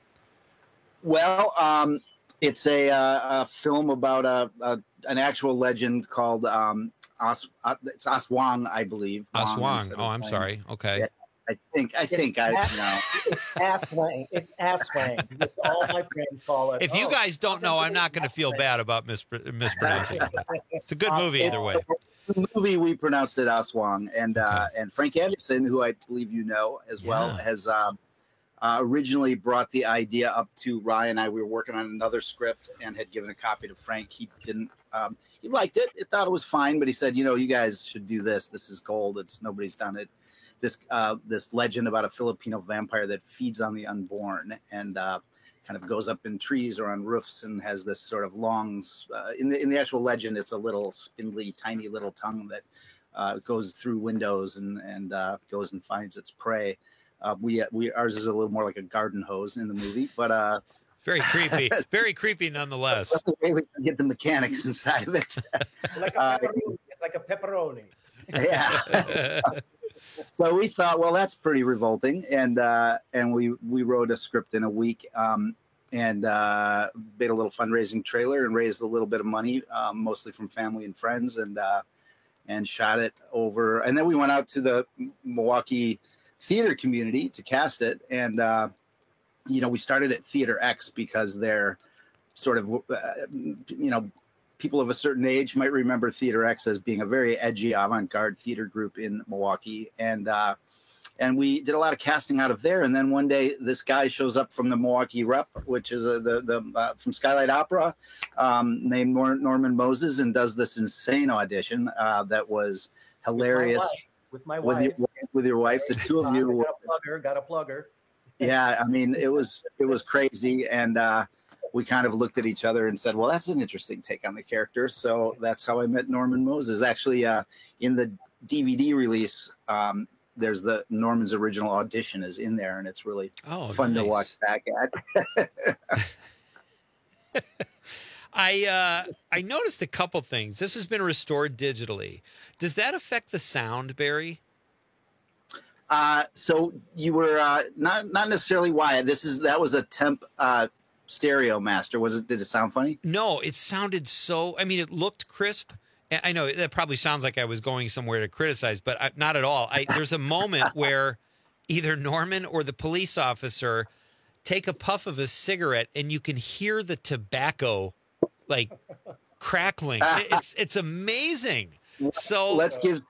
Well, um, it's a, uh, a film about a, a an actual legend called um, As, uh, it's Aswang, I believe. Wang Aswang. instead of Oh, I'm Wang. sorry. Okay. Yeah, I think I think I know. It's Asswang. It's Asswang. All my friends call it. If you Oh, guys don't know, I'm not going to feel bad about mispr- mispronouncing it. It's a good movie either way. The movie we pronounced it Aswang, and uh, and Frank Anderson, who I believe you know as well, Yeah. has uh, uh, originally brought the idea up to Ryan and I. We were working on another script and had given a copy to Frank. He didn't. Um, he liked it. He thought it was fine, but he said, you know, you guys should do this. This is gold. It's nobody's done it. This uh, this legend about a Filipino vampire that feeds on the unborn and uh, kind of goes up in trees or on roofs and has this sort of long. Uh, in the in the actual legend, it's a little spindly, tiny little tongue that uh, goes through windows and and uh, goes and finds its prey. Uh, we we ours is a little more like a garden hose in the movie, but uh, very creepy, very creepy nonetheless. That's the way we can get the mechanics inside of it. like a pepperoni. It's like a pepperoni. Yeah. So we thought, well, that's pretty revolting, and uh, and we we wrote a script in a week, um, and uh, made a little fundraising trailer and raised a little bit of money, um, mostly from family and friends, and uh, and shot it over. And then we went out to the Milwaukee theater community to cast it, and uh, you know, we started at Theater X because they're sort of uh, you know. People of a certain age might remember Theater X as being a very edgy avant-garde theater group in Milwaukee. And uh, and we did a lot of casting out of there. And then one day this guy shows up from the Milwaukee Rep, which is a, the, the uh, from Skylight Opera, um, named Nor- Norman Moses, and does this insane audition uh, that was hilarious. With my With wife. your, with your wife, the two of you. Got were- a plugger. Got a plugger. yeah, I mean, it was it was crazy, and uh, we kind of looked at each other and said, "Well, that's an interesting take on the character." So that's how I met Norman Moses. Actually, uh, in the D V D release, um, there's the Norman's original audition is in there, and it's really Oh, fun nice. to watch back at. I uh, I noticed a couple things. This has been restored digitally. Does that affect the sound, Barry? Uh, so you were uh, not not necessarily Wyatt. This is that was a temp uh, stereo master. Was it? Did it sound funny? No, it sounded so. I mean, it looked crisp. I I know that probably sounds like I was going somewhere to criticize, but I, not at all. I, there's a moment where either Norman or the police officer take a puff of a cigarette, and you can hear the tobacco like crackling. It's it's amazing. So let's give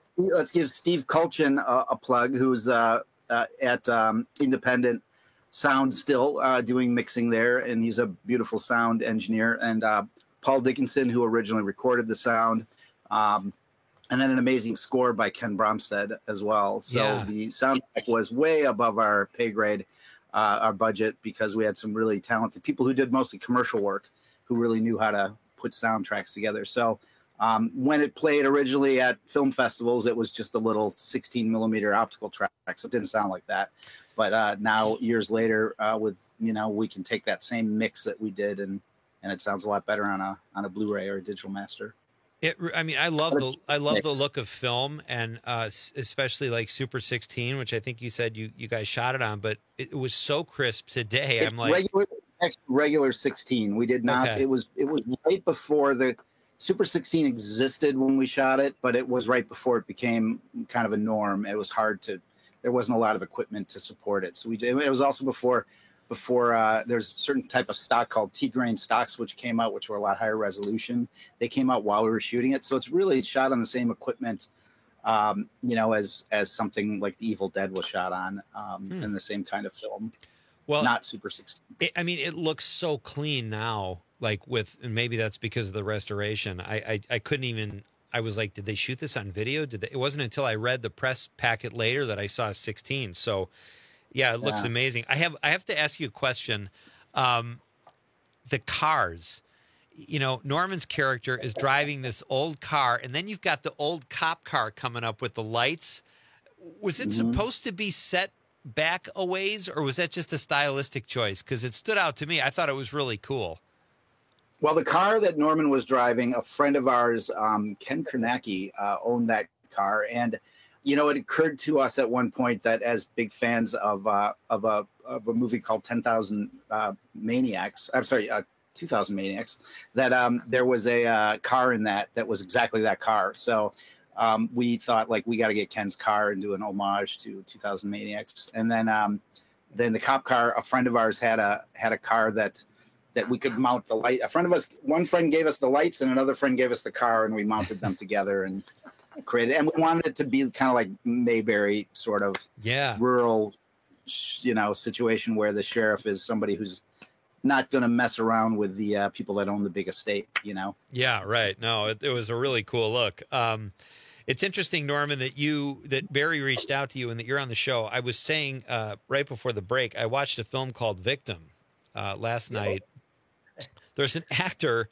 let's give Steve Kulchin a, a plug, who's uh, uh, at um, Independent Sound still uh, doing mixing there, and he's a beautiful sound engineer. And uh, Paul Dickinson, who originally recorded the sound, um, and then an amazing score by Ken Bromstead as well. So Yeah. the soundtrack was way above our pay grade, uh, our budget, because we had some really talented people who did mostly commercial work, who really knew how to put soundtracks together. So um, when it played originally at film festivals, it was just a little sixteen millimeter optical track, so it didn't sound like that. But uh, now, years later, uh, with you know, we can take that same mix that we did, and and it sounds a lot better on a on a Blu-ray or a digital master. It, I mean, I love But the it's I love the mixed. look of film, and uh, s- especially like Super sixteen, which I think you said you, you guys shot it on, but it was so crisp today. It's I'm like, regular, it's regular sixteen. We did not. Okay. It was it was right before the Super sixteen existed when we shot it, but it was right before it became kind of a norm. It was hard to. There wasn't a lot of equipment to support it, so we did. It was also before before uh, there's a certain type of stock called T-grain stocks, which came out, which were a lot higher resolution. They came out while we were shooting it, so it's really shot on the same equipment, um, you know, as as something like The Evil Dead was shot on, um, Hmm. in the same kind of film. well, Not Super sixteen. it, I mean, it looks so clean now. Like with, and maybe that's because of the restoration. I, I I couldn't even. I was like, did they shoot this on video? Did they? It wasn't until I read the press packet later that I saw sixteen. So, yeah, it looks Yeah. amazing. I have I have to ask you a question. Um, the cars, you know, Norman's character is driving this old car, and then you've got the old cop car coming up with the lights. Was it Mhm. supposed to be set back a ways, or was that just a stylistic choice? Because it stood out to me. I thought it was really cool. Well, the car that Norman was driving, a friend of ours, um, Ken Kernacki, uh, owned that car. And, you know, it occurred to us at one point that as big fans of uh, of a of a movie called ten thousand uh, Maniacs, I'm sorry, uh, two thousand Maniacs, that um, there was a uh, car in that that was exactly that car. So um, we thought, like, we got to get Ken's car and do an homage to two thousand Maniacs. And then um, then the cop car, a friend of ours had a had a car that that we could mount the light. A friend of us, one friend gave us the lights and another friend gave us the car, and we mounted them together and created. And we wanted it to be kind of like Mayberry, sort of Yeah. rural, sh- you know, situation where the sheriff is somebody who's not going to mess around with the uh, people that own the big estate, you know? Yeah, right. No, it, it was a really cool look. Um, it's interesting, Norman, that you that Barry reached out to you and that you're on the show. I was saying uh, right before the break, I watched a film called Victim uh, last night. There's an actor,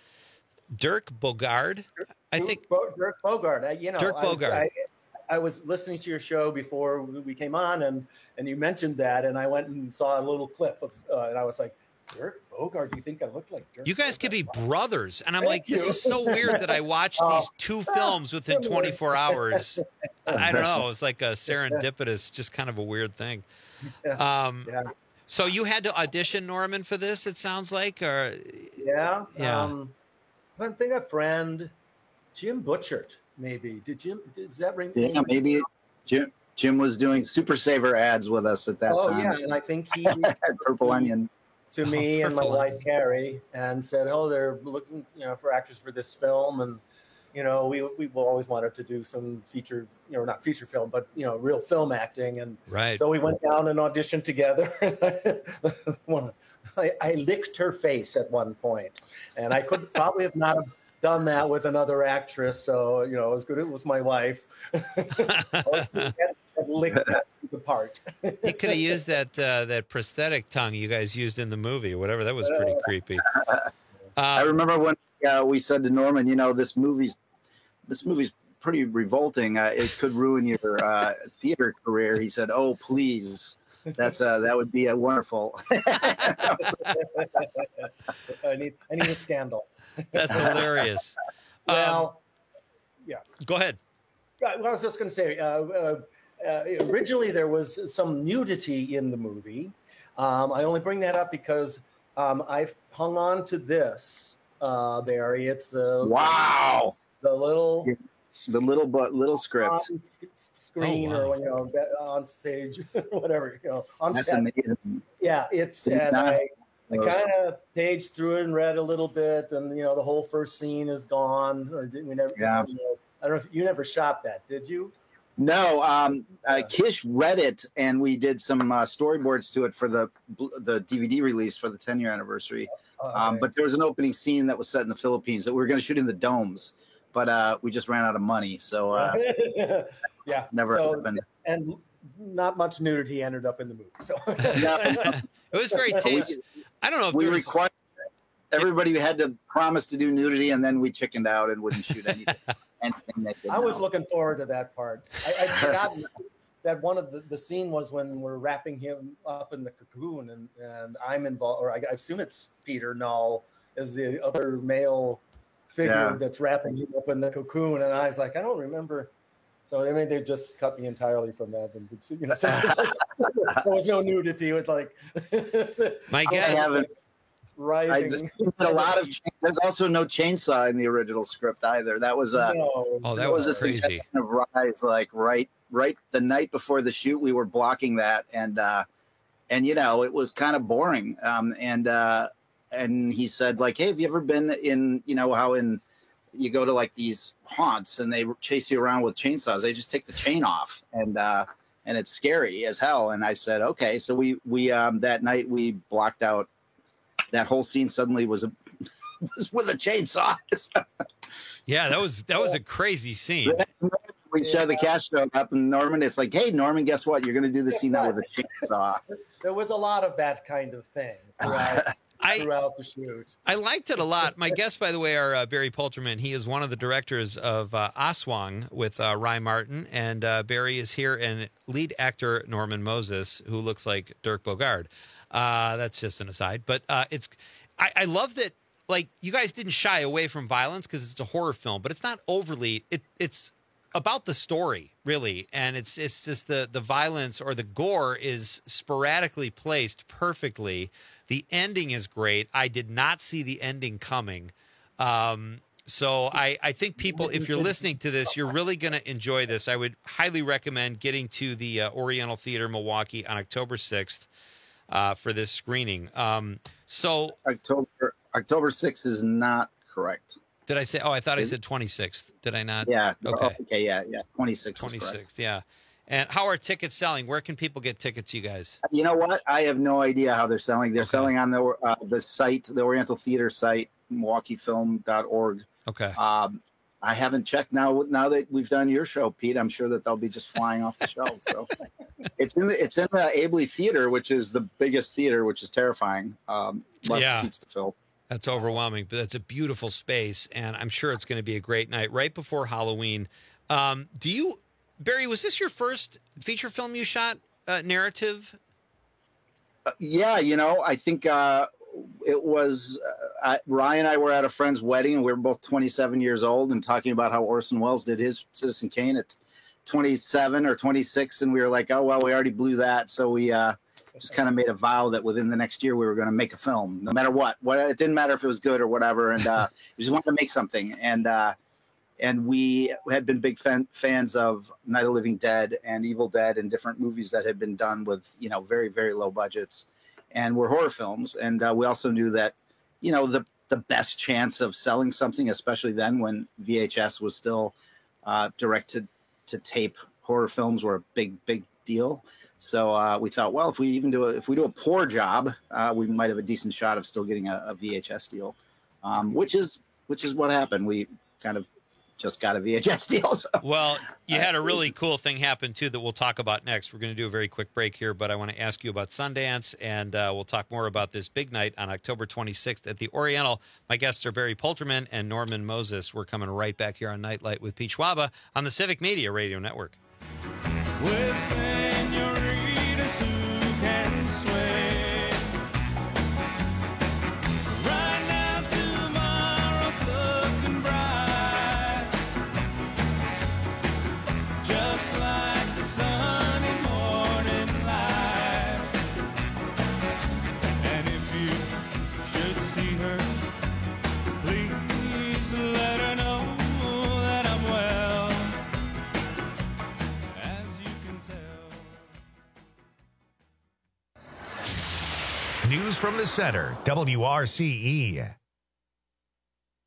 Dirk Bogarde, I think. Bo- Dirk Bogard. I, you know, Dirk I- Bogarde. I, I was listening to your show before we came on, and and you mentioned that, and I went and saw a little clip of, uh, and I was like, Dirk Bogard, do you think I look like Dirk? You guys could be brothers. And I'm Thank like, this you. is so weird that I watched Oh. these two films within twenty-four hours. I I don't know. It's like a serendipitous, just kind of a weird thing. Um, Yeah. So you had to audition, Norman, for this, it sounds like? Or Yeah. Yeah. Um, I think a friend, Jim Butchert, maybe. Did Jim? Does that ring? Yeah, maybe Jim, Jim was doing Super Saver ads with us at that Oh time. yeah, and I think he reached Purple Onion. to me and my Purple wife Carrie and said, "Oh, they're looking, you know, for actors for this film, and you know, we we've always wanted to do some feature, you know, not feature film, but you know, real film acting." And Right. so we went down and auditioned together. One- I, I licked her face at one point, and I could probably have not have done that with another actress. So you know, as good as it was my wife, I was had licked that the part. he could have used that uh, that prosthetic tongue you guys used in the movie or whatever. That was pretty creepy. I remember when uh, we said to Norman, you know, this movie's this movie's pretty revolting. Uh, it could ruin your uh, theater career. He said, "Oh, please, that's uh, that would be a wonderful." I need I need a scandal. That's hilarious. Well, yeah. Go ahead. Right, well, I was just going to say, uh, uh, uh, originally there was some nudity in the movie. Um, I only bring that up because um, I've hung on to this, uh, Barry. It's the Wow. the little the little but little script. on s- screen Oh, wow. or you know that- on stage, whatever you know on That's set. amazing. Yeah, it's It's and not- I, I kind of paged through it and read a little bit, and you know the whole first scene is gone. Or did- we never, Yeah. you know, I don't know if you never shot that, did you? No, um, uh, Kish read it, and we did some uh, storyboards to it for the the D V D release for the ten year anniversary. Oh, okay. Um, but there was an opening scene that was set in the Philippines that we were going to shoot in the domes, but uh, we just ran out of money, so uh, yeah, never so, happened. And not much nudity ended up in the movie. So It was very tasty. I don't know if we there was... required everybody had to promise to do nudity, and then we chickened out and wouldn't shoot anything. anything they did I was know. looking forward to that part. I, I'd forgotten that one of the, the scene was when we're wrapping him up in the cocoon, and, and I'm involved, or I, I assume it's Peter Null is the other male figure Yeah. that's wrapping him up in the cocoon, and I was like, I don't remember. So I mean, they just cut me entirely from that, and you know, since there was, there was no nudity, it was like My I guess. was haven't- like writhing. I just, a lot of cha- there's also no chainsaw in the original script either. That was uh, No. Oh, that was a crazy. suggestion of Rise. Like right, right the night before the shoot, we were blocking that, and uh, and you know it was kind of boring. Um, and uh, and he said like, hey, have you ever been in you know how in you go to like these haunts and they chase you around with chainsaws? They just take the chain off, and uh, and it's scary as hell. And I said, okay, so we we um, that night we blocked out. That whole scene suddenly was a was with a chainsaw. Yeah, that was that was a crazy scene. We show the cash show up, and Norman, it's like, hey, Norman, guess what? You're going to do the scene now with a chainsaw. There was a lot of that kind of thing throughout, I- throughout the shoot. I liked it a lot. My guests, by the way, are uh, Barry Polterman. He is one of the directors of uh, Aswang with uh, Rye Martin, and uh, Barry is here, and lead actor Norman Moses, who looks like Dirk Bogarde. Uh, that's just an aside, but uh, it's. I, I love that. Like, you guys didn't shy away from violence because it's a horror film, but it's not overly. It, it's about the story, really, and it's it's just the the violence or the gore is sporadically placed perfectly. The ending is great. I did not see the ending coming. Um, so I, I think people, if you're listening to this, you're really going to enjoy this. I would highly recommend getting to the uh, Oriental Theater Milwaukee on October sixth uh, for this screening. Um, so October October sixth is not correct. did I say? Oh, I thought I said twenty-sixth. Did I not? Yeah. Okay. Okay. Yeah. Yeah. twenty-sixth. twenty-sixth. Yeah. And how are tickets selling? Where can people get tickets, you guys? You know what? I have no idea how they're selling. They're Okay. selling on the uh, the site, the Oriental Theater site, milwaukee film dot org. Okay. Um, I haven't checked now. Now that we've done your show, Pete, I'm sure that they'll be just flying off the shelves. So it's in the it's in the Abley Theater, which is the biggest theater, which is terrifying. Um, lots Yeah. of seats to fill. That's overwhelming, but that's a beautiful space, and I'm sure it's going to be a great night right before Halloween. Um, do you, Barry, was this your first feature film you shot, uh, narrative? Uh, yeah, you know, I think uh, it was uh, I, Ryan and I were at a friend's wedding, and we were both twenty-seven years old, and talking about how Orson Welles did his Citizen Kane at twenty-seven or twenty-six, and we were like, oh well, we already blew that, so we uh, just kind of made a vow that within the next year we were going to make a film, no matter what. What it didn't matter if it was good or whatever, and uh, we just wanted to make something, and uh, and we had been big fan, fans of Night of the Living Dead and Evil Dead and different movies that had been done with you know very very low budgets, and were horror films, and uh, we also knew that you know the the best chance of selling something, especially then when V H S was still uh, directed to tape horror films were a big big deal. So uh, we thought, well, if we even do a, if we do a poor job, uh, we might have a decent shot of still getting a, a V H S deal, um, which is which is what happened. We kind of just got a V H S deal. So. Well, you had a really cool thing happen, too, that we'll talk about next. We're going to do a very quick break here, but I want to ask you about Sundance, and uh, we'll talk more about this big night on October twenty-sixth at the Oriental. My guests are Barry Polterman and Norman Moses. We're coming right back here on Nightlight with Pete Schwaba on the Civic Media Radio Network. With senoritas who can sway. Right now, tomorrow's looking bright. Just like the sunny morning light. And if you should see her, please let her know that I'm well. As you can tell. News from the center, W R C E.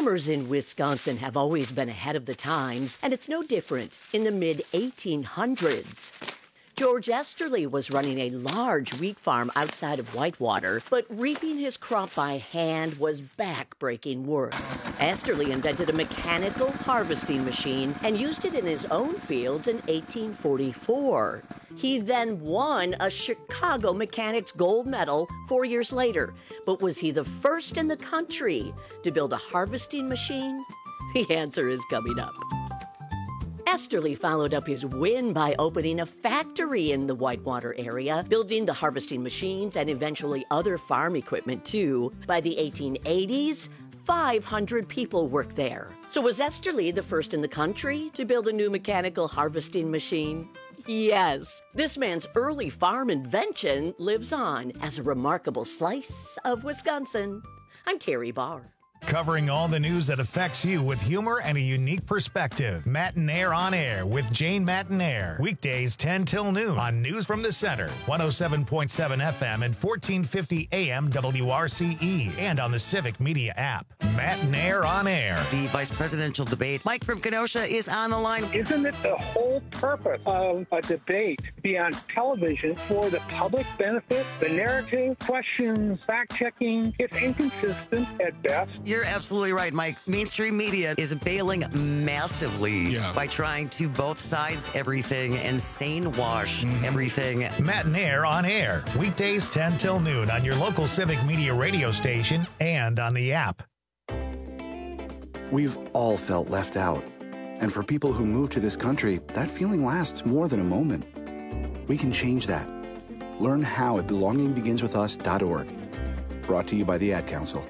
Farmers in Wisconsin have always been ahead of the times, and it's no different in the mid eighteen hundreds. George Esterly was running a large wheat farm outside of Whitewater, but reaping his crop by hand was back-breaking work. Esterly invented a mechanical harvesting machine and used it in his own fields in eighteen forty-four. He then won a Chicago Mechanics Gold Medal four years later. But was he the first in the country to build a harvesting machine? The answer is coming up. Esterly followed up his win by opening a factory in the Whitewater area, building the harvesting machines and eventually other farm equipment too. By the eighteen eighties, five hundred people worked there. So was Esterly the first in the country to build a new mechanical harvesting machine? Yes. This man's early farm invention lives on as a remarkable slice of Wisconsin. I'm Terry Barr. Covering all the news that affects you with humor and a unique perspective. Matinaire on Air with Jane Matinaire. Weekdays ten till noon on News from the Center. one oh seven point seven F M and fourteen fifty A M W R C E. And on the Civic Media app. Matinaire on Air. The vice presidential debate. Mike from Kenosha is on the line. Isn't it the whole purpose of a debate to be on television for the public benefit? The narrative, questions, fact-checking, it's inconsistent at best. You're absolutely right, Mike. Mainstream media is bailing massively Yeah. by trying to both sides everything and sane wash Mm-hmm. everything. Matinaire on Air. Weekdays ten till noon on your local Civic Media radio station and on the app. We've all felt left out. And for people who move to this country, that feeling lasts more than a moment. We can change that. Learn how at belonging begins with us dot org. Brought to you by the Ad Council.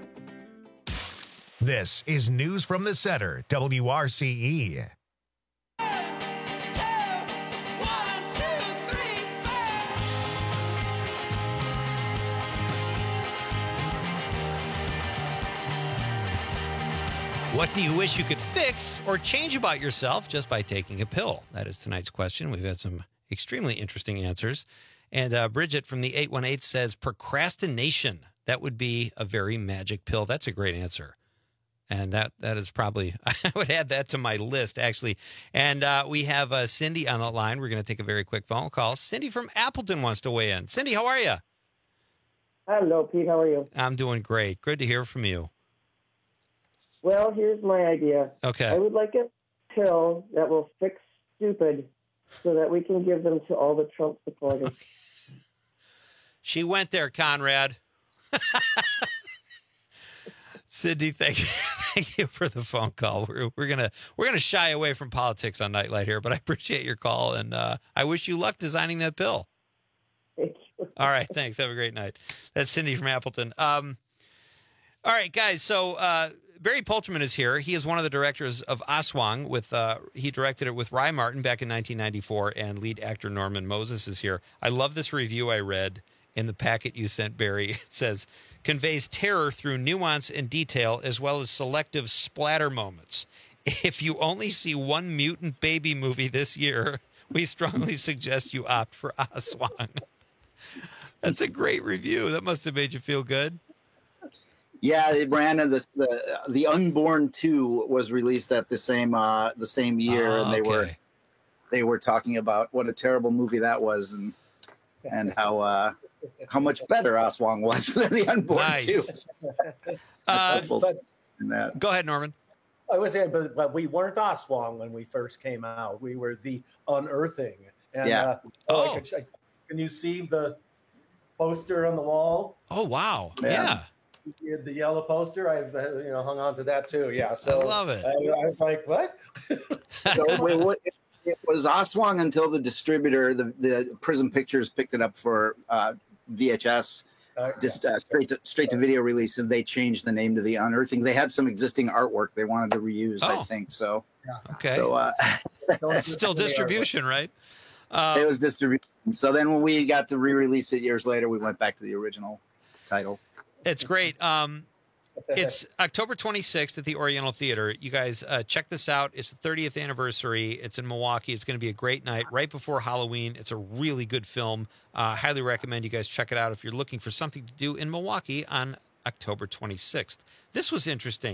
This is News from the Center, W R C E. What do you wish you could fix or change about yourself just by taking a pill? That is tonight's question. We've had some extremely interesting answers. And uh, Bridget from the eight one eight says procrastination. That would be a very magic pill. That's a great answer. And that that is probably, I would add that to my list, actually. And uh, we have uh, Cindy on the line. We're going to take a very quick phone call. Cindy from Appleton wants to weigh in. Cindy, how are you? Hello, Pete. How are you? I'm doing great. Good to hear from you. Well, here's my idea. Okay. I would like a pill that will fix stupid so that we can give them to all the Trump supporters. She went there, Conrad. Cindy, thank you, thank you for the phone call. We're we're gonna we're gonna shy away from politics on Nightlight here, but I appreciate your call, and uh, I wish you luck designing that pill. Thank you. All right, thanks. Have a great night. That's Cindy from Appleton. Um, all right, guys. So uh, Barry Polterman is here. He is one of the directors of Aswang. With uh, he directed it with Ry Martin back in nineteen ninety-four, and lead actor Norman Moses is here. I love this review I read in the packet you sent, Barry. It says, conveys terror through nuance and detail as well as selective splatter moments. If you only see one mutant baby movie this year, we strongly suggest you opt for Aswang. That's a great review. That must have made you feel good. Yeah, it ran in the the the Unborn two was released at the same uh, the same year, Oh, and they were okay. they were talking about what a terrible movie that was, and and how uh, how much better Aswang was than the Unborn Nice. two. Uh, in that. Go ahead, Norman. I was saying, but, but we weren't Aswang when we first came out. We were the Unearthing. And, Yeah. Uh, Oh. I could, I, can you see the poster on the wall? Oh, wow. Yeah. The yellow poster, I've uh, you know hung on to that too. Yeah, so I love it. I, I was like, what? So it, wa- it, it was Aswang until the distributor, the, the Prism Pictures, picked it up for uh, V H S, just uh, straight to straight to video release, and they changed the name to the Unearthing. They had some existing artwork they wanted to reuse, I Oh. think. So, Okay. So uh, It's still distribution, right? Um, it was distribution. So then when we got to re-release it years later, we went back to the original title. It's great. Um, it's October twenty-sixth at the Oriental Theater. You guys uh, check this out. It's the thirtieth anniversary. It's in Milwaukee. It's going to be a great night right before Halloween. It's a really good film. Uh, highly recommend you guys check it out if you're looking for something to do in Milwaukee on October twenty-sixth. This was interesting.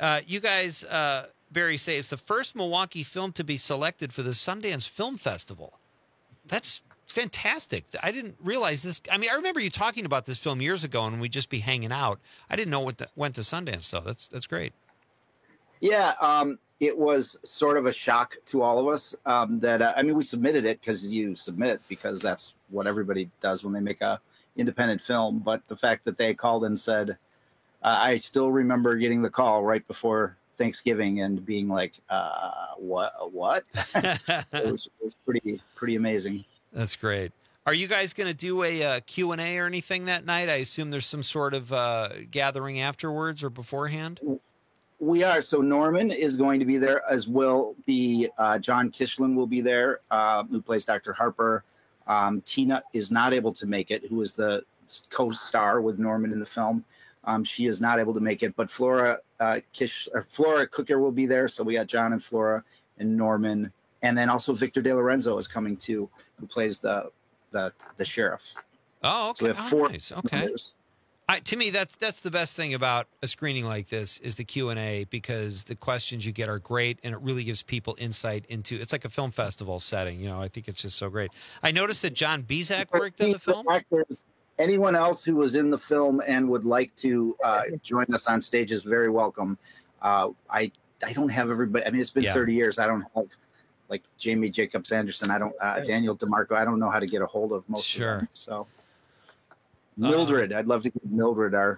Uh, you guys, uh, Barry, say it's the first Milwaukee film to be selected for the Sundance Film Festival. That's fantastic. I didn't realize this. I mean, I remember you talking about this film years ago, and we'd just be hanging out. I didn't know what the, went to Sundance, though. That's that's great. Yeah, um, it was sort of a shock to all of us um, that, uh, I mean, we submitted it because you submit, because that's what everybody does when they make a independent film. But the fact that they called and said, uh, I still remember getting the call right before Thanksgiving and being like, uh, what, what? it, was, it was pretty, pretty amazing. That's great. Are you guys going to do a uh, Q and A or anything that night? I assume there's some sort of uh, gathering afterwards or beforehand. We are. So Norman is going to be there, as will be uh, John Kishlin will be there, uh, who plays Doctor Harper. Um, Tina is not able to make it, who is the co-star with Norman in the film. Um, she is not able to make it, but Flora uh, Kish, or Flora Cooker will be there. So we got John and Flora and Norman, and then also Victor De Lorenzo is coming too, who plays the the the sheriff. Oh, okay. So we have oh, four nice. Okay. members. I, to me, that's that's the best thing about a screening like this is the Q and A, because the questions you get are great, and it really gives people insight into. It's like a film festival setting, you know. I think it's just so great. I noticed that John Bizak worked on the film. Actors, anyone else who was in the film and would like to uh, join us on stage is very welcome. Uh, I I don't have everybody. I mean, it's been Yeah. thirty years. I don't have like Jamie Jacobs Anderson. I don't uh, Daniel DeMarco. I don't know how to get a hold of most Sure. of them. So Mildred, I'd love to get Mildred, our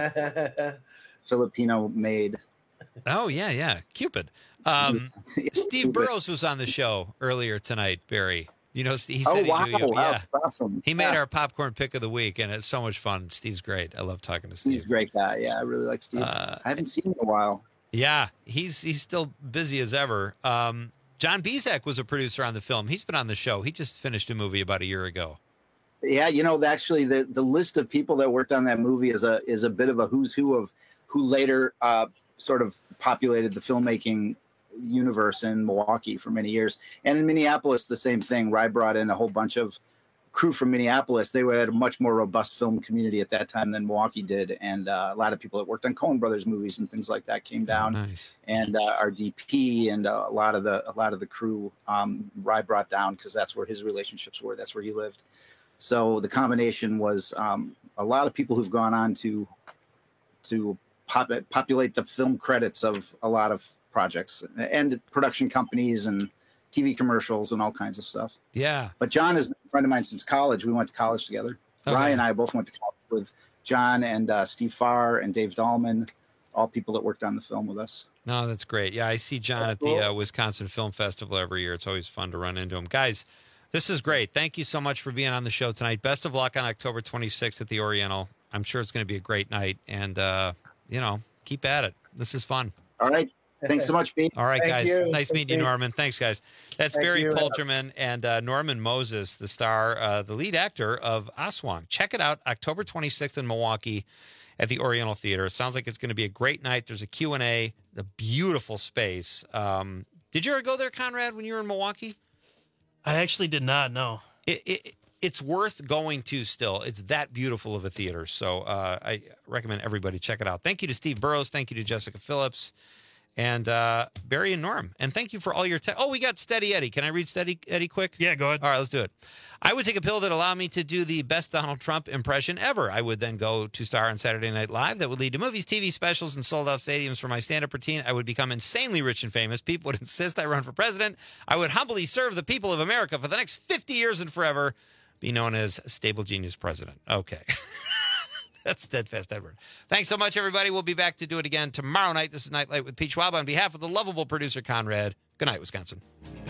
Filipino maid. Oh yeah, yeah, Cupid. Um, Steve Burrows was on the show earlier tonight. Barry, you know, he said Oh, he wow. knew you. Wow, Yeah, that's awesome. he made Yeah. our popcorn pick of the week, and it's so much fun. Steve's great. I love talking to Steve. He's a great guy. Yeah, I really like Steve. Uh, I haven't seen him in a while. Yeah, he's he's still busy as ever. Um, John Bizak was a producer on the film. He's been on the show. He just finished a movie about a year ago. Yeah, you know, actually, the the list of people that worked on that movie is a is a bit of a who's who of who later uh, sort of populated the filmmaking universe in Milwaukee for many years, and in Minneapolis, the same thing. Rye brought in a whole bunch of crew from Minneapolis. They were at a much more robust film community at that time than Milwaukee did, and uh, a lot of people that worked on Coen Brothers movies and things like that came down. Oh, nice. And uh, our D P and uh, a lot of the a lot of the crew, um, Rye brought down because that's where his relationships were. That's where he lived. So the combination was um, a lot of people who've gone on to to pop, populate the film credits of a lot of projects and production companies and T V commercials and all kinds of stuff. Yeah. But John has been a friend of mine since college. We went to college together. Okay. Ryan and I both went to college with John and uh, Steve Farr and Dave Dahlman, all people that worked on the film with us. No, that's great. Yeah, I see John That's at cool. the uh, Wisconsin Film Festival every year. It's always fun to run into him. Guys, this is great. Thank you so much for being on the show tonight. Best of luck on October twenty-sixth at the Oriental. I'm sure it's going to be a great night. And, uh, you know, keep at it. This is fun. All right. Thanks so much, Pete. All right, Thank guys. you. Nice Thanks, meeting you, Pete. Norman. Thanks, guys. That's Thank Barry you. Polterman and uh, Norman Moses, the star, uh, the lead actor of Aswang. Check it out, October twenty-sixth in Milwaukee at the Oriental Theater. It sounds like it's going to be a great night. There's a Q and A, a beautiful space. Um, did you ever go there, Conrad, when you were in Milwaukee? I actually did not know. It, it, it's worth going to still. It's that beautiful of a theater. So uh, I recommend everybody check it out. Thank you to Steve Burrows. Thank you to Jessica Phillips. And uh, Barry and Norm. And thank you for all your... Te- oh, we got Steady Eddie. Can I read Steady Eddie quick? Yeah, go ahead. All right, let's do it. I would take a pill that allowed me to do the best Donald Trump impression ever. I would then go to star on Saturday Night Live. That would lead to movies, T V specials, and sold-out stadiums for my stand-up routine. I would become insanely rich and famous. People would insist I run for president. I would humbly serve the people of America for the next fifty years and forever. Be known as Stable Genius President. Okay. That's Steadfast Edward. Thanks so much, everybody. We'll be back to do it again tomorrow night. This is Nightlight with Pete Schwab. On behalf of the lovable producer, Conrad, good night, Wisconsin.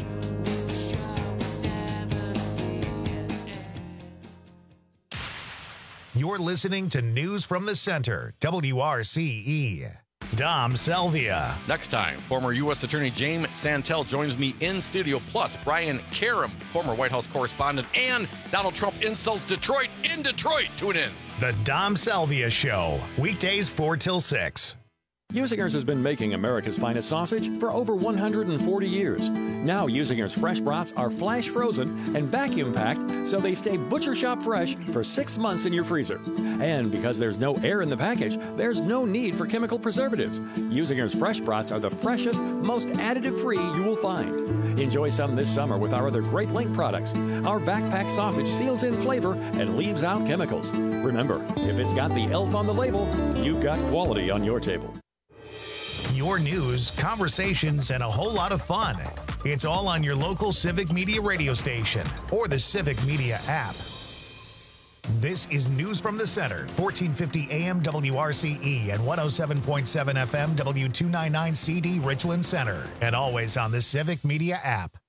You're listening to News from the Center, W R C E. Dom Selvia. Next time, former U S Attorney James Santel joins me in studio, plus Brian Karam, former White House correspondent, and Donald Trump insults Detroit in Detroit. Tune in. The Dom Selvia Show, weekdays four till six. Usinger's has been making America's finest sausage for over one hundred forty years. Now Usinger's fresh brats are flash frozen and vacuum packed so they stay butcher shop fresh for six months in your freezer. And because there's no air in the package, there's no need for chemical preservatives. Usinger's fresh brats are the freshest, most additive-free you will find. Enjoy some this summer with our other great Link products. Our vac-pack sausage seals in flavor and leaves out chemicals. Remember, if it's got the elf on the label, you've got quality on your table. Your news, conversations, and a whole lot of fun. It's all on your local Civic Media radio station or the Civic Media app. This is News from the Center, fourteen fifty A M W R C E and one oh seven point seven F M W two ninety-nine C D Richland Center, and always on the Civic Media app.